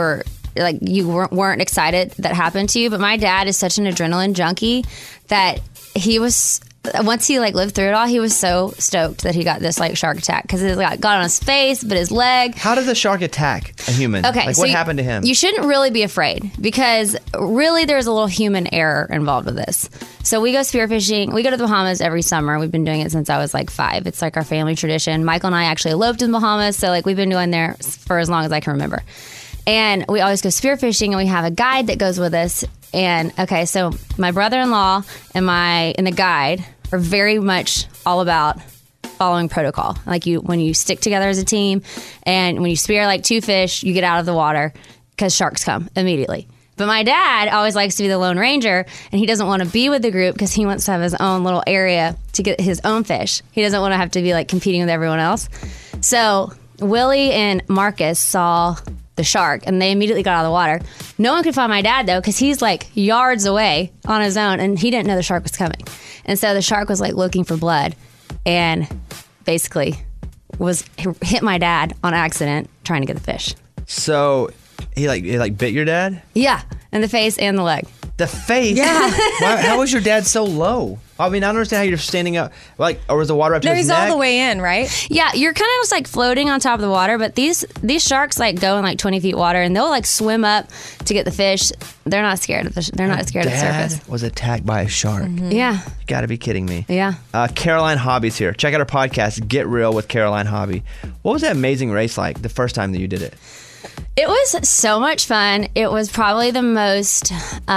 weren't excited that happened to you. But my dad is such an adrenaline junkie that he was once he like lived through it all, he was so stoked that he got this like shark attack because it like, got on his face, but his leg. How does a shark attack a human? Okay, like so what happened to him? You shouldn't really be afraid because really there's a little human error involved with this. So we go spearfishing. We go to the Bahamas every summer. We've been doing it since I was like 5. It's like our family tradition. Michael and I actually eloped in the Bahamas, so like we've been doing there for as long as I can remember. And we always go spearfishing, and we have a guide that goes with us. And okay, so my brother-in-law and the guide are very much all about following protocol. Like when you stick together as a team, and when you spear like 2 fish, you get out of the water because sharks come immediately. But my dad always likes to be the Lone Ranger, and he doesn't want to be with the group because he wants to have his own little area to get his own fish. He doesn't want to have to be like competing with everyone else. So Willie and Marcus saw the shark, and they immediately got out of the water. No one could find my dad, though, because he's like yards away on his own, and he didn't know the shark was coming. And so the shark was like looking for blood and basically hit my dad on accident trying to get the fish. So he bit your dad? Yeah, in the face and the leg. The face? Yeah. How was your dad so low? I mean, I don't understand how you're standing up. Like, or was the water up to his neck? No, he's all the way in, right? Yeah, you're kind of just like floating on top of the water, but these sharks like go in like 20 feet water, and they'll like swim up to get the fish. They're not scared of the surface. Was attacked by a shark. Mm-hmm. Yeah. You got to be kidding me. Yeah. Caroline Hobby's here. Check out our podcast, Get Real with Caroline Hobby. What was that amazing race like the first time that you did it? It was so much fun. It was probably the most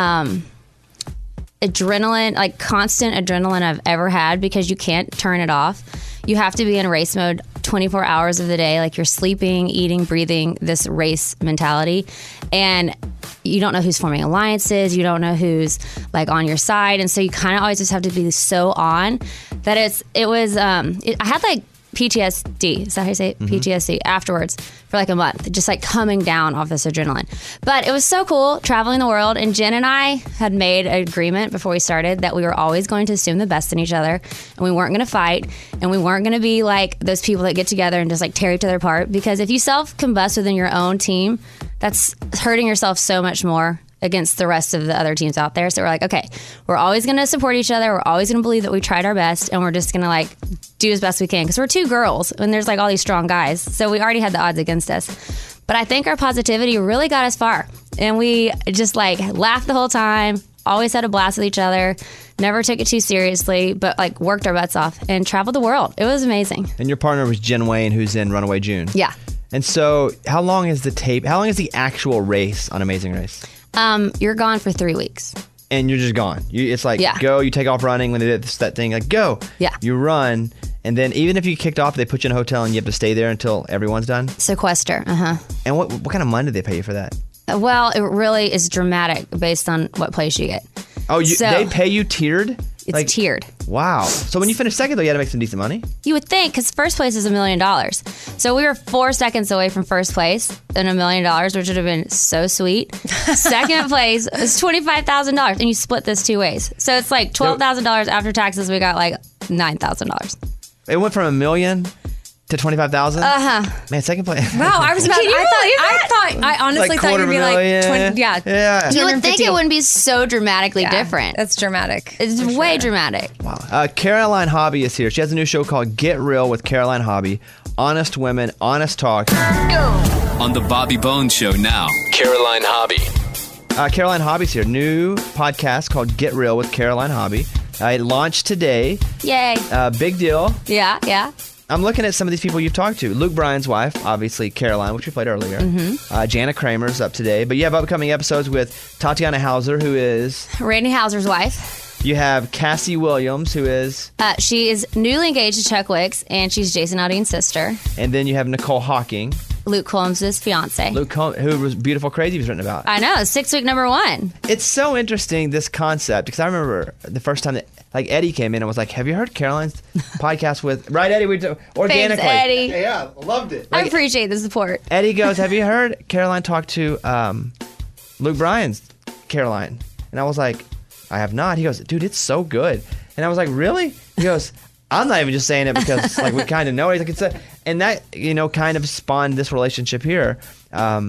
adrenaline, like constant adrenaline I've ever had because you can't turn it off. You have to be in race mode 24 hours of the day. Like you're sleeping, eating, breathing this race mentality. And you don't know who's forming alliances. You don't know who's like on your side. And so you kind of always just have to be so on that I had like PTSD. Is that how you say it? Mm-hmm. PTSD afterwards for like a month, just like coming down off this adrenaline. But it was so cool traveling the world. And Jen and I had made an agreement before we started that we were always going to assume the best in each other, and we weren't going to fight, and we weren't going to be like those people that get together and just like tear each other apart. Because if you self-combust within your own team, that's hurting yourself so much more against the rest of the other teams out there. So we're like, okay, we're always going to support each other. We're always going to believe that we tried our best, and we're just going to like do as best we can because we're 2 girls and there's like all these strong guys. So we already had the odds against us. But I think our positivity really got us far, and we just like laughed the whole time, always had a blast with each other, never took it too seriously, but like worked our butts off and traveled the world. It was amazing. And your partner was Jen Wayne, who's in Runaway June. Yeah. And so how long is the actual race on Amazing Race? You're gone for 3 weeks. And you're just gone. It's like, go, you take off running when they did that thing, like, go. Yeah. You run, and then even if you kicked off, they put you in a hotel and you have to stay there until everyone's done? Sequester, And what kind of money do they pay you for that? Well, it really is dramatic based on what place you get. Oh, they pay you tiered? It's tiered. Wow. So when you finish second, though, you had to make some decent money? You would think, because first place is $1 million. So we were 4 seconds away from first place and $1 million, which would have been so sweet. Second place is $25,000, and you split this 2 ways. So it's like $12,000 after taxes. We got like $9,000. It went from $1 million to $25,000? Man, second place. Wow, I was about. I honestly Like thought you'd be like, $250,000. 20, yeah. You would think it wouldn't be so dramatically different. That's dramatic. It's way dramatic. Wow. Caroline Hobby is here. She has a new show called Get Real with Caroline Hobby. Honest women, honest talk. On the Bobby Bones Show now, Caroline Hobby. Caroline Hobby's here. New podcast called Get Real with Caroline Hobby. It launched today. Yay. Big deal. Yeah. I'm looking at some of these people you've talked to. Luke Bryan's wife, obviously Caroline, which we played earlier. Mm-hmm. Jana Kramer's up today. But you have upcoming episodes with Tatiana Hauser, who is... Randy Hauser's wife. You have Cassie Williams, who is... She is newly engaged to Chuck Wicks, and she's Jason Aldean's sister. And then you have Nicole Hawking. Luke Combs' fiance. Luke Combs, who was Beautiful Crazy was written about. I know, 6-week #1. It's so interesting, this concept, because I remember the first time that Eddie came in and was like, have you heard Caroline's podcast with... Right, Eddie? Organically. Thanks, Eddie. Yeah, loved it. I appreciate the support. Eddie goes, have you heard Caroline talk to Luke Bryan's Caroline? And I was like, I have not. He goes, dude, it's so good. And I was like, really? He goes... I'm not even just saying it because like we kind of know it. He's like, and that kind of spawned this relationship here.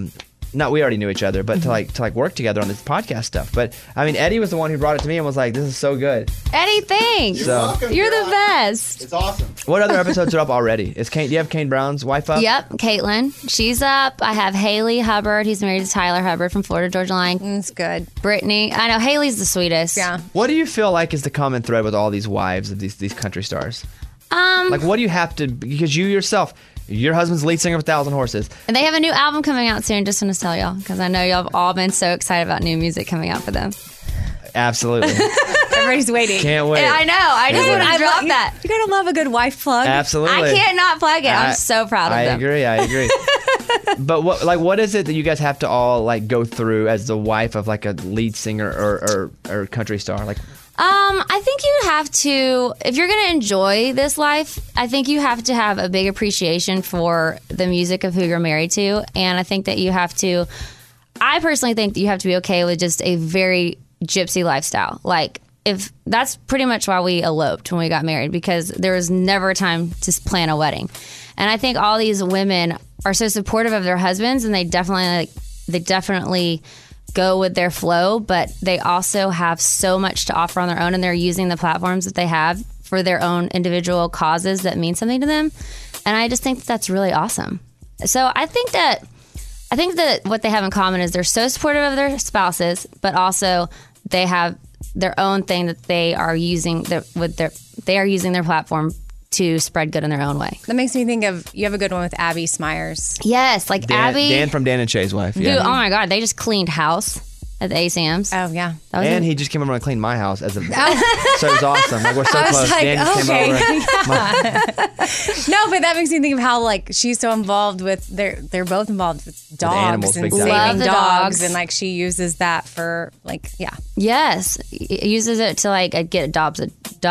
not we already knew each other, but to like work together on this podcast stuff. But I mean, Eddie was the one who brought it to me and was like, "This is so good." Eddie, thanks. You're the best. It's awesome. What other episodes are up already? Is Kane? Do you have Kane Brown's wife up? Yep, Caitlin. She's up. I have Haley Hubbard. He's married to Tyler Hubbard from Florida Georgia Line. It's good. Brittany. I know Haley's the sweetest. Yeah. What do you feel like is the common thread with all these wives of these country stars? Like, what do you have to? Because you yourself, your husband's lead singer of 1,000 Horses. And they have a new album coming out soon. Just want to tell y'all because I know y'all have all been so excited about new music coming out for them. Absolutely. Everybody's waiting. Can't wait. And I know. I just want to drop that. You gotta love a good wife plug. Absolutely. I can't not plug it. I'm so proud of them. I agree. But what is it that you guys have to all like go through as the wife of like a lead singer or country star? Like, I think you have to, if you're going to enjoy this life, I think you have to have a big appreciation for the music of who you're married to. And I think that you have to, I personally think that you have to be okay with just a very gypsy lifestyle. Like, if that's pretty much why we eloped when we got married, because there was never a time to plan a wedding. And I think all these women are so supportive of their husbands, and they definitely go with their flow, but they also have so much to offer on their own, and they're using the platforms that they have for their own individual causes that mean something to them. And I just think that that's really awesome. So I think that what they have in common is they're so supportive of their spouses, but also they have their own thing that they are using they are using their platform to spread good in their own way. That makes me think of, you have a good one with Abby Smyers. Yes, like Abby. Dan from Dan and Shay's wife. Dude, Yeah. oh my God, they just cleaned house at the ACMs. Oh, yeah. And he just came over and cleaned my house as a. So it was awesome. Like, we're so I was close. like, Dan just came over. No, but that makes me think of how like she's so involved with they're both involved with dogs animals, and big time. saving Love the dogs. and like she uses that for like Yes, it uses it to like get dogs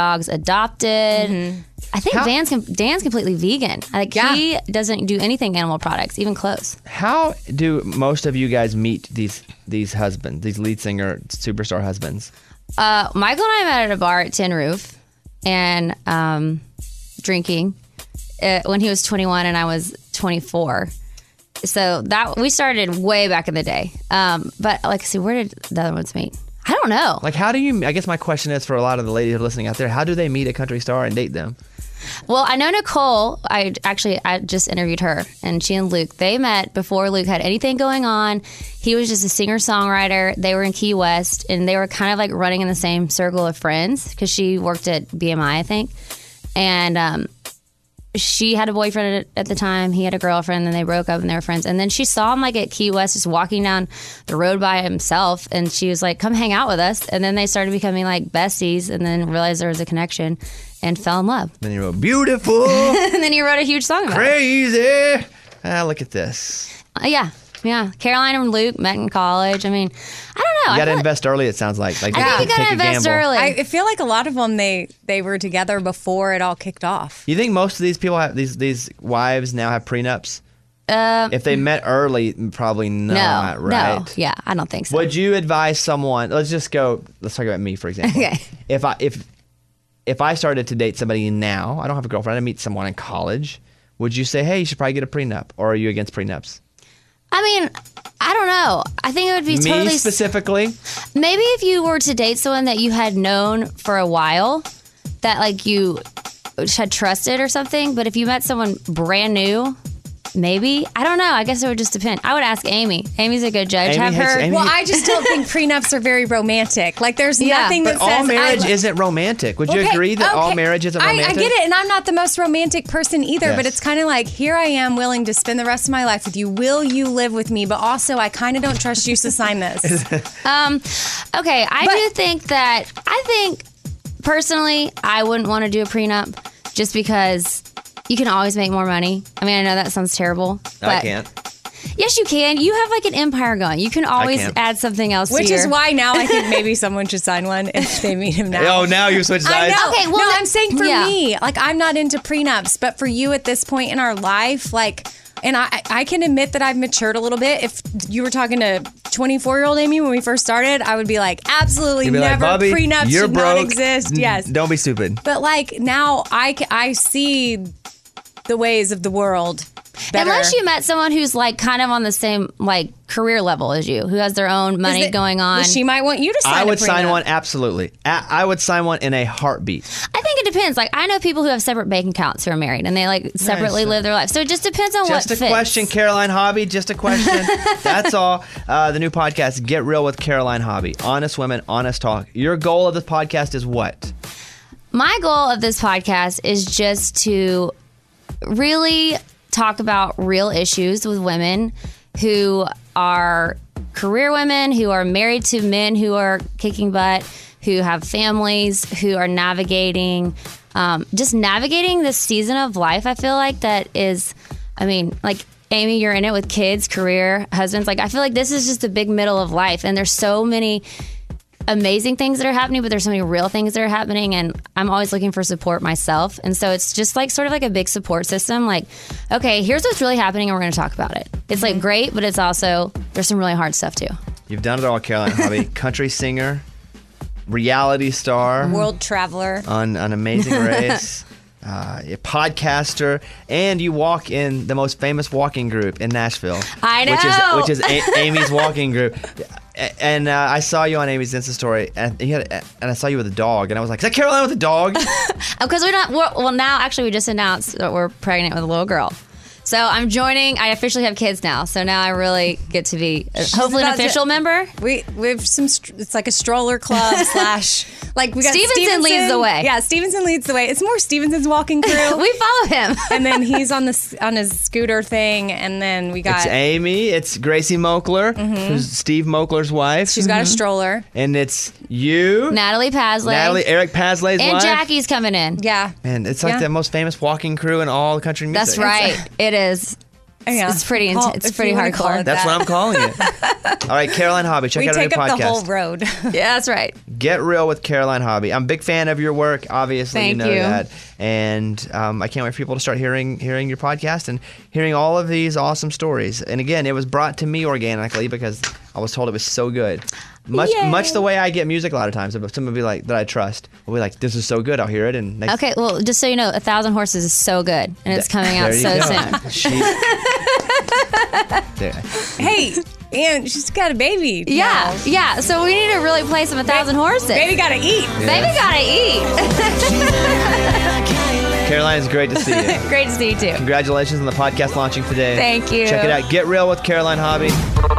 adopted. I think Dan's completely vegan. Like he doesn't do anything animal products, even clothes. How do most of you guys meet these husbands, these lead singer superstar husbands? Michael and I met at a bar at Tin Roof and drinking when he was 21 and I was 24. So that we started way back in the day. But like, see, where did the other ones meet? I don't know. Like, how do you? I guess my question is for a lot of the ladies who are listening out there: how do they meet a country star and date them? Well, I know Nicole. I just interviewed her, and she and Luke, they met before Luke had anything going on. He was just a singer-songwriter. They were in Key West, and they were kind of like running in the same circle of friends because she worked at BMI, I think. And she had a boyfriend at the time. He had a girlfriend, and they broke up, and they were friends. And then she saw him like at Key West, just walking down the road by himself, and she was like, "Come hang out with us." And then they started becoming like besties, and then realized there was a connection, and fell in love. Then he wrote "Beautiful," and then he wrote a huge song about Crazy. it. Look at this. Yeah. Caroline and Luke met in college. I mean, I don't know. You got to invest early. It sounds like. I think you got to invest early. I feel like a lot of them they were together before it all kicked off. You think most of these people have these wives now have prenups? If they met early, probably not, right? No, yeah, I don't think so. Would you advise someone? Let's talk about me, for example. Okay. If I started to date somebody now, I don't have a girlfriend. I meet someone in college. Would you say, hey, you should probably get a prenup, or are you against prenups? I mean, I don't know. I think it would be totally... Me specifically? Maybe if you were to date someone that you had known for a while, that like you had trusted or something, but if you met someone brand new, maybe. I don't know. I guess it would just depend. I would ask Amy. Amy's a good judge. Well, I just don't think prenups are very romantic. Like, there's nothing that but says... all marriage isn't romantic. Would you agree that all marriage isn't romantic? I get it, and I'm not the most romantic person either, but it's kind of like, here I am willing to spend the rest of my life with you. Will you live with me? But also, I kind of don't trust you, so sign this. Okay, I think, personally, I wouldn't want to do a prenup just because... You can always make more money. I mean, I know that sounds terrible. But I can't. Yes, you can. You have like an empire going. You can always add something else Which to your... is why now I think maybe someone should sign one if they meet him now. Oh, now you switch sides? I know. Okay, well, no, I'm saying for me. Like, I'm not into prenups. But for you at this point in our life, like... And I can admit that I've matured a little bit. If you were talking to 24-year-old Amy when we first started, I would be like, absolutely never. Like, prenups should not exist. Yes. Don't be stupid. But like now I see the ways of the world. better. Unless you met someone who's like kind of on the same like career level as you, who has their own money going on. Well, she might want you to sign I would a sign prenup. one, absolutely. I would sign one in a heartbeat. I think it depends. Like I know people who have separate bank accounts who are married and they like separately live their life. So it just depends on what Just a fits. question, Caroline Hobby. Just a question. That's all. The new podcast, Get Real with Caroline Hobby. Honest women, honest talk. Your goal of this podcast is what? My goal of this podcast is just to really talk about real issues with women who are career women, who are married to men who are kicking butt, who have families, who are navigating, just navigating this season of life. I feel like that is, I mean, like Amy, you're in it with kids, career, husbands. Like I feel like this is just a big middle of life, and there's so many amazing things that are happening, but there's so many real things that are happening, and I'm always looking for support myself. And so it's just like sort of like a big support system. Like, okay, here's what's really happening, and we're going to talk about it. It's like great, but it's also, there's some really hard stuff too. You've done it all, Caroline Hobby. Country singer, reality star, world traveler on Amazing Race, a podcaster, and you walk in the most famous walking group in Nashville. I know. Which is Amy's walking group. And I saw you on Amy's Insta story, and I saw you with a dog, and I was like, "Is that Caroline with a dog?" Because well, now actually we just announced that we're pregnant with a little girl. So I'm joining. I officially have kids now. So now I really get to be hopefully an official member. We have some. It's like a stroller club slash. Like we got Stevenson leads the way. Yeah, Stevenson leads the way. It's more Stevenson's walking crew. We follow him, and then he's on his scooter thing, and then we got It's Amy. It's Gracie Mokler, who's Steve Mokler's wife. She's got a stroller, and it's you, Natalie Pasley, Eric Pasley's and wife, Jackie's coming in. Yeah, and it's like the most famous walking crew in all country music. That's right. It is. Yeah. It's pretty. It's pretty hardcore. That's what I'm calling it. All right, Caroline Hobby, check out our new podcast. We take up the whole road. Yeah, that's right. Get Real with Caroline Hobby. I'm a big fan of your work. Obviously, Thank you know you. that, and I can't wait for people to start hearing your podcast and hearing all of these awesome stories. And again, it was brought to me organically because I was told it was so good. Much the way I get music a lot of times. Someone will be like, that I trust, will be like, this is so good, I'll hear it. And next Okay, well, just so you know, 1,000 Horses is so good, and it's coming out so soon. Hey, and she's got a baby. Yeah, now. yeah. So we need to really play some 1,000 Horses. Baby gotta eat. Yeah. Baby gotta eat. Caroline, it's great to see you. Great to see you too. Congratulations on the podcast launching today. Thank you. Check it out. Get Real with Caroline Hobby.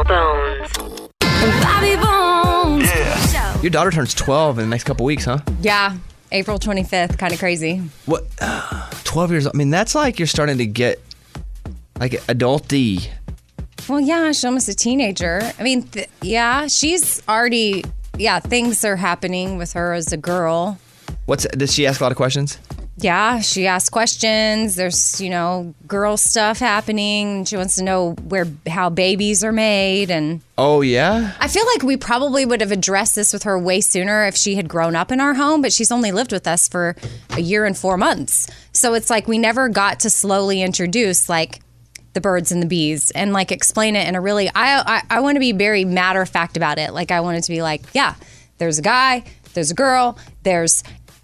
Bobby Bones. Yeah. Your daughter turns 12 in the next couple weeks, huh? Yeah, April 25th. Kind of crazy. What? 12 years old? I mean, that's like you're starting to get like adult-y. Well, yeah, she's almost a teenager. I mean, she's already, things are happening with her as a girl. Does she ask a lot of questions? Yeah, she asks questions. There's, girl stuff happening. She wants to know how babies are made. And oh, yeah? I feel like we probably would have addressed this with her way sooner if she had grown up in our home, but she's only lived with us for a year and 4 months. So it's like we never got to slowly introduce like the birds and the bees and like explain it in a really, I want to be very matter of fact about it. Like I want it to be like, yeah, there's a guy, there's a girl, there's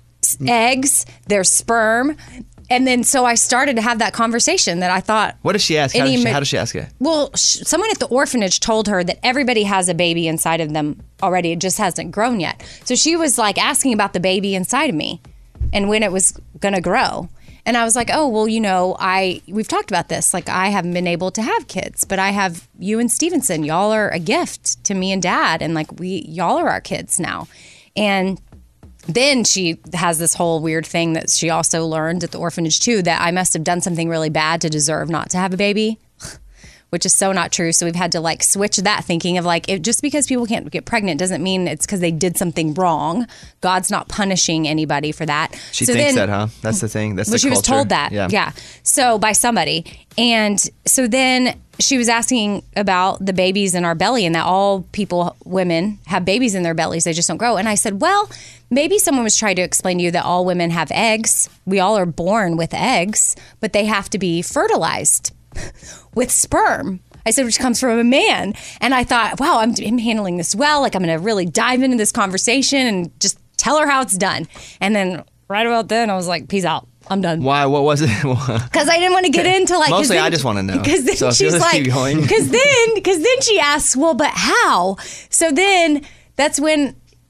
eggs, there's sperm. And then so I started to have that conversation that I thought. What does she ask? How does she ask it? Well, someone at the orphanage told her that everybody has a baby inside of them already. It just hasn't grown yet. So she was like asking about the baby inside of me and when it was going to grow. And I was like, oh, well, we've talked about this. Like, I haven't been able to have kids, but I have you and Stevenson. Y'all are a gift to me and Dad. And like, y'all are our kids now. And then she has this whole weird thing that she also learned at the orphanage too, that I must have done something really bad to deserve not to have a baby, which is so not true. So we've had to like switch that thinking of like, just because people can't get pregnant doesn't mean it's because they did something wrong. God's not punishing anybody for that. She thinks that, huh? That's the thing. That's the culture. She was told that. Yeah. So by somebody. And so then she was asking about the babies in our belly and that all women have babies in their bellies. They just don't grow. And I said, well, maybe someone was trying to explain to you that all women have eggs. We all are born with eggs, but they have to be fertilized with sperm. I said, which comes from a man. And I thought, wow, I'm handling this well. Like I'm going to really dive into this conversation and just tell her how it's done. And then right about then I was like, peace out. I'm done. Why? What was it? Because I didn't want to get into like. Mostly, I just want to know. Because then so she's like, keep going. because then she asks, well, but how? So then that's when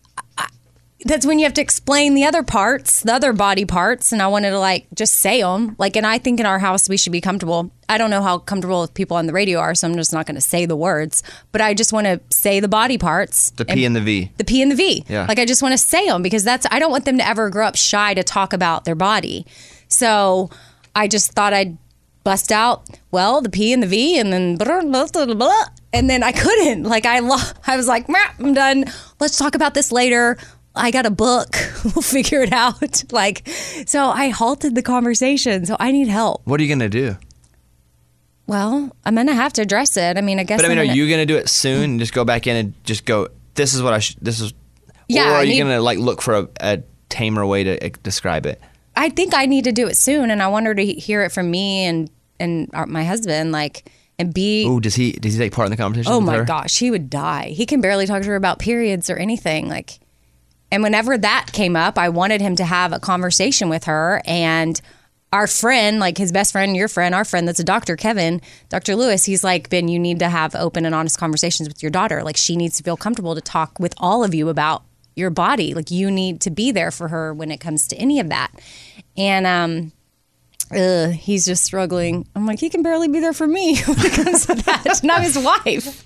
you have to explain the other parts, the other body parts, and I wanted to like just say them. Like, and I think in our house we should be comfortable. I don't know how comfortable people on the radio are, so I'm just not going to say the words. But I just want to say the body parts. The P and the V. The P and the V. Yeah. Like I just want to say them because I don't want them to ever grow up shy to talk about their body. So I just thought I'd bust out, well, the P and the V, and then blah, blah, blah, blah, and then I couldn't. Like I was like, I'm done. Let's talk about this later. I got a book. We'll figure it out. Like, so I halted the conversation. So I need help. What are you gonna do? Well, I'm gonna have to address it. I mean, I guess. But I mean, are you gonna do it soon and just go back in and just go? This is what this is. Yeah, Or are you gonna like look for a tamer way to describe it? I think I need to do it soon, and I want her to hear it from me and my husband. Like, and be. Ooh, does he take part in the conversation? Oh with my her? gosh, he would die. He can barely talk to her about periods or anything. Like. And whenever that came up, I wanted him to have a conversation with her. And our friend, like his best friend, your friend, our friend that's a doctor, Kevin, Dr. Lewis, he's like, Ben, you need to have open and honest conversations with your daughter. Like she needs to feel comfortable to talk with all of you about your body. Like you need to be there for her when it comes to any of that. And he's just struggling. I'm like, he can barely be there for me when it comes to that. And I'm his wife.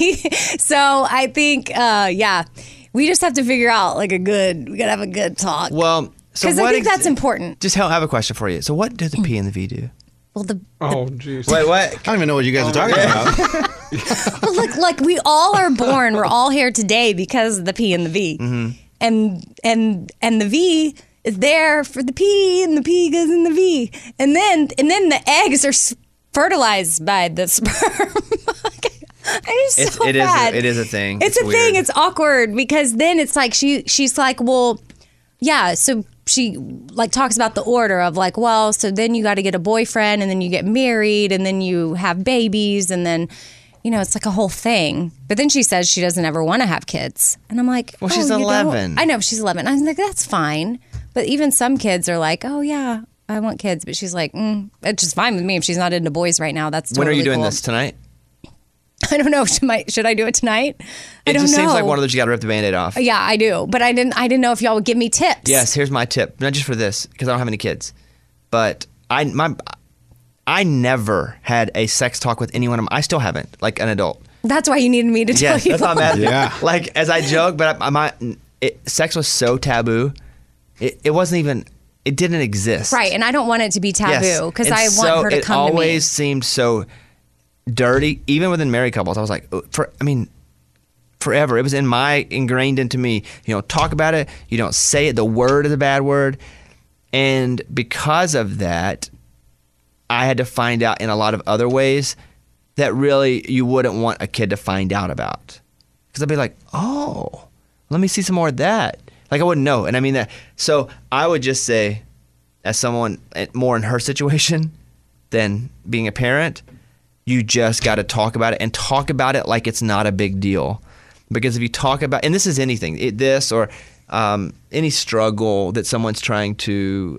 So I think, we just have to figure out like we gotta have a good talk. Well, so because I think that's important. Just I have a question for you. So what do the P and the V do? Well, jeez. Wait, what? I don't even know what you guys are talking about. Well, look, like we all are born. We're all here today because of the P and the V, and the V is there for the P, and the P goes in the V, and then the eggs are fertilized by the sperm. It is a thing. It's a weird. thing. It's awkward because then it's like she's like, well, yeah. So she like talks about the order of like, well, so then you got to get a boyfriend and then you get married and then you have babies and then, it's like a whole thing. But then she says she doesn't ever want to have kids. And I'm like, well, she's 11. I know she's 11. I was like, that's fine. But even some kids are like, oh yeah, I want kids. But she's like, it's just fine with me if she's not into boys right now. That's totally when are you doing cool. this tonight? I don't know. Should I do it tonight? I don't know. It just seems like one of those you got to rip the Band-Aid off. Yeah, I do. But I didn't know if y'all would give me tips. Yes, here's my tip. Not just for this, because I don't have any kids. But I never had a sex talk with anyone. I still haven't, like an adult. That's why you needed me to tell you. That's not bad. Yeah. Like, as I joke, but sex was so taboo. It wasn't even, it didn't exist. Right, and I don't want it to be taboo, because I want her to come to me. It always seemed so dirty, even within married couples. I was like, forever. It was ingrained into me. You don't talk about it. You don't say it. The word is a bad word. And because of that, I had to find out in a lot of other ways that really you wouldn't want a kid to find out about. Because I'd be like, oh, let me see some more of that. Like I wouldn't know. And I mean that. So I would just say, as someone more in her situation than being a parent, you just got to talk about it and talk about it like it's not a big deal. Because if you talk about, and this is anything, this or any struggle that someone's trying to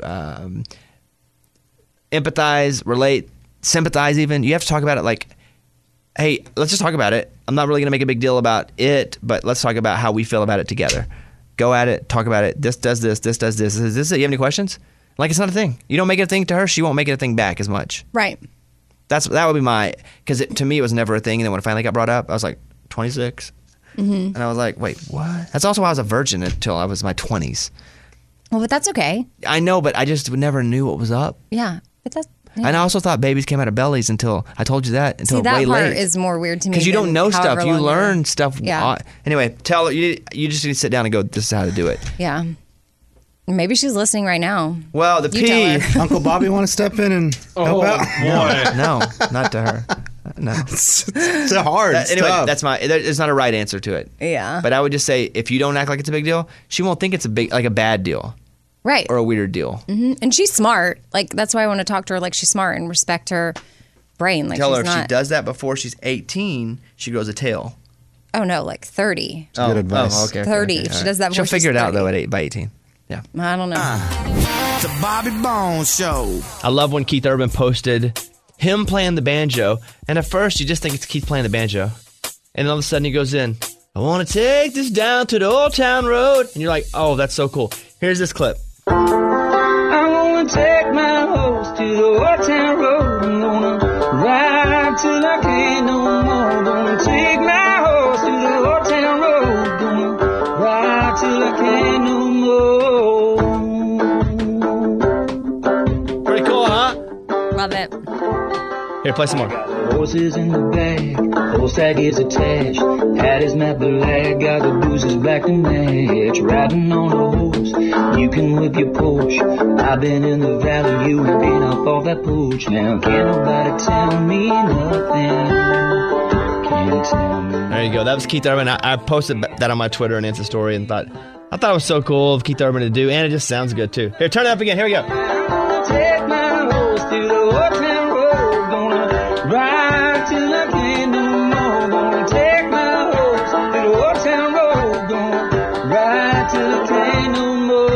empathize, relate, sympathize even, you have to talk about it like, hey, let's just talk about it. I'm not really going to make a big deal about it, but let's talk about how we feel about it together. Go at it, talk about it. This does this does this. Is this it? You have any questions? Like it's not a thing. You don't make it a thing to her, she won't make it a thing back as much. Right. That would be because to me it was never a thing. And then when it finally got brought up, I was like 26. Mm-hmm. And I was like, wait, what? That's also why I was a virgin until I was in my 20s. Well, but that's okay. I know, but I just never knew what was up. Yeah, but that's. Yeah. And I also thought babies came out of bellies until I told you that until way late. That part is more weird to me because you don't know stuff. You learn stuff. Yeah. Anyway, tell her you just need to sit down and go. This is how to do it. Yeah. Maybe she's listening right now. Well, the P. Uncle Bobby want to step in and help out? Boy. No, not to her. No, it's hard. Anyway, that's there's not a right answer to it. Yeah. But I would just say if you don't act like it's a big deal, she won't think it's a bad deal. Right. Or a weird deal. Mm-hmm. And she's smart. Like, that's why I want to talk to her like she's smart and respect her brain. Like, tell her if not... she does that before she's 18, she grows a tail. Oh, no, like 30. That's good advice. Oh, okay. 30. Okay. She does that before she'll figure she's it out, 30. though, by 18. Yeah. I don't know. The Bobby Bones Show. I love when Keith Urban posted him playing the banjo, and at first you just think it's Keith playing the banjo, and then all of a sudden he goes in, I want to take this down to the Old Town Road, and you're like, oh, that's so cool. Here's this clip. I wanna take my horse to the Old Town Road. I'm gonna ride till I can't no more. Gonna take my horse to the Old Town Road. Gonna ride till I can't no more. Pretty cool, huh? Love it. Here, play some more. Horses in the bag, whole sack is attached. Hat is matte black, got the bruises black to match. Riding on a horse, you can whip your Porsche. I've been in the valley, you ain't been up off that porch. Now can't nobody tell me nothing. Can't tell me. There you go. That was Keith Urban. I posted that on my Twitter and Insta story and I thought it was so cool of Keith Urban to do, and it just sounds good too. Here, turn it up again. Here we go. Take my horse to the Old Town Road. Gonna ride till I can't no more. Gonna take my horse to the Old Town Road. Gonna ride till I can't no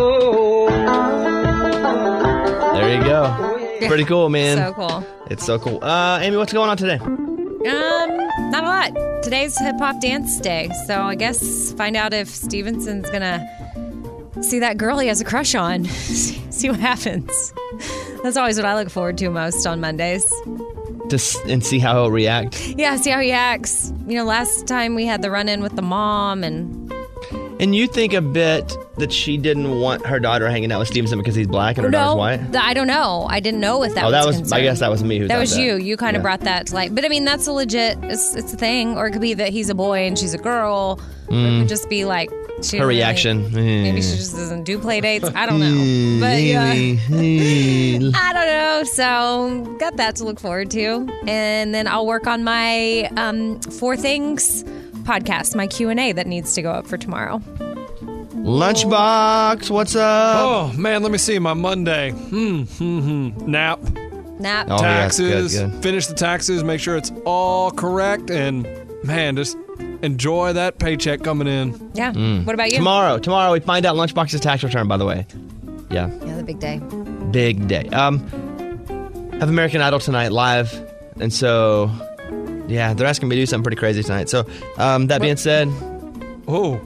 more. There you go. Pretty cool, man. So cool. It's so cool. Amy, what's going on today? Not a lot. Today's Hip Hop Dance Day, so I guess find out if Stevenson's gonna see that girl he has a crush on. See what happens. That's always what I look forward to most on Mondays. And see how he'll react. Yeah, see how he acts. You know, last time we had the run-in with the mom, and you think a bit that she didn't want her daughter hanging out with Stevenson because he's black and her daughter's white? I don't know. I didn't know if that was that was concerned. I guess that was me who that thought was that. You kind of brought that to light. But I mean, that's a legit, it's a thing. Or it could be that he's a boy and she's a girl. Or it could just be like, she her really- reaction. Maybe she just doesn't do play dates. I don't know. But yeah. I don't know. So got that to look forward to. And then I'll work on my Four Things podcast, my Q&A that needs to go up for tomorrow. Lunchbox, what's up? Oh, man, let me see. My Monday. Nap. Oh, Taxes. yeah, good. Finish the taxes. Make sure it's all correct. And, man, just enjoy that paycheck coming in. Yeah. What about you? Tomorrow we find out Lunchbox's tax return, by the way. Yeah. Yeah, the big day. Big day. Have American Idol tonight live. And so, yeah, they're asking me to do something pretty crazy tonight. So, that being said, we'll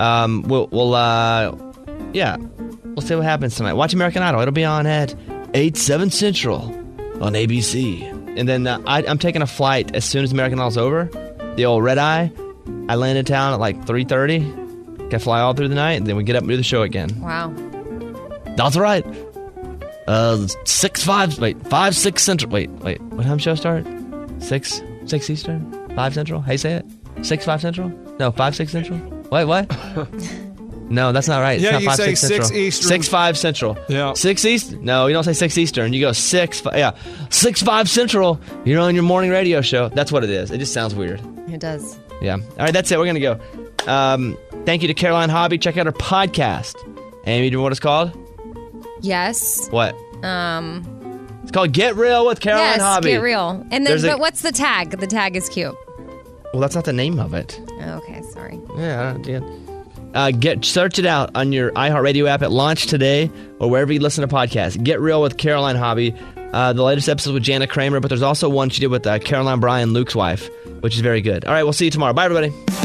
see what happens tonight. Watch American Idol. It'll be on at 8/7 Central on ABC. And then I'm taking a flight as soon as American Idol's over. The old red eye. I land in town at like 3:30. Can fly all through the night, and then we get up and do the show again. Wow. That's right. 5, 6 Central. Wait. What time show start? 6 Eastern? 5 Central? How you say it? 6, 5 Central? No, 5, 6 Central? What? No, that's not right. Yeah, it's not you 5, say 6 Central. 6 Eastern. 6, 5 Central. Yeah. 6 East? No, you don't say 6 Eastern. You go 6, 5 Central. You're on your morning radio show. That's what it is. It just sounds weird. It does. Yeah. All right, that's it. We're going to go. Thank you to Caroline Hobby. Check out her podcast. Amy, do you know what it's called? Yes. What? It's called Get Real with Caroline yes, Hobby. Get Real. And then, but what's the tag? The tag is cute. Well, that's not the name of it. Okay, sorry. Yeah, search it out on your iHeartRadio app at launch today or wherever you listen to podcasts. Get Real with Caroline Hobby. The latest episode with Jana Kramer, but there's also one she did with Caroline Bryan, Luke's wife, which is very good. All right, we'll see you tomorrow. Bye, everybody.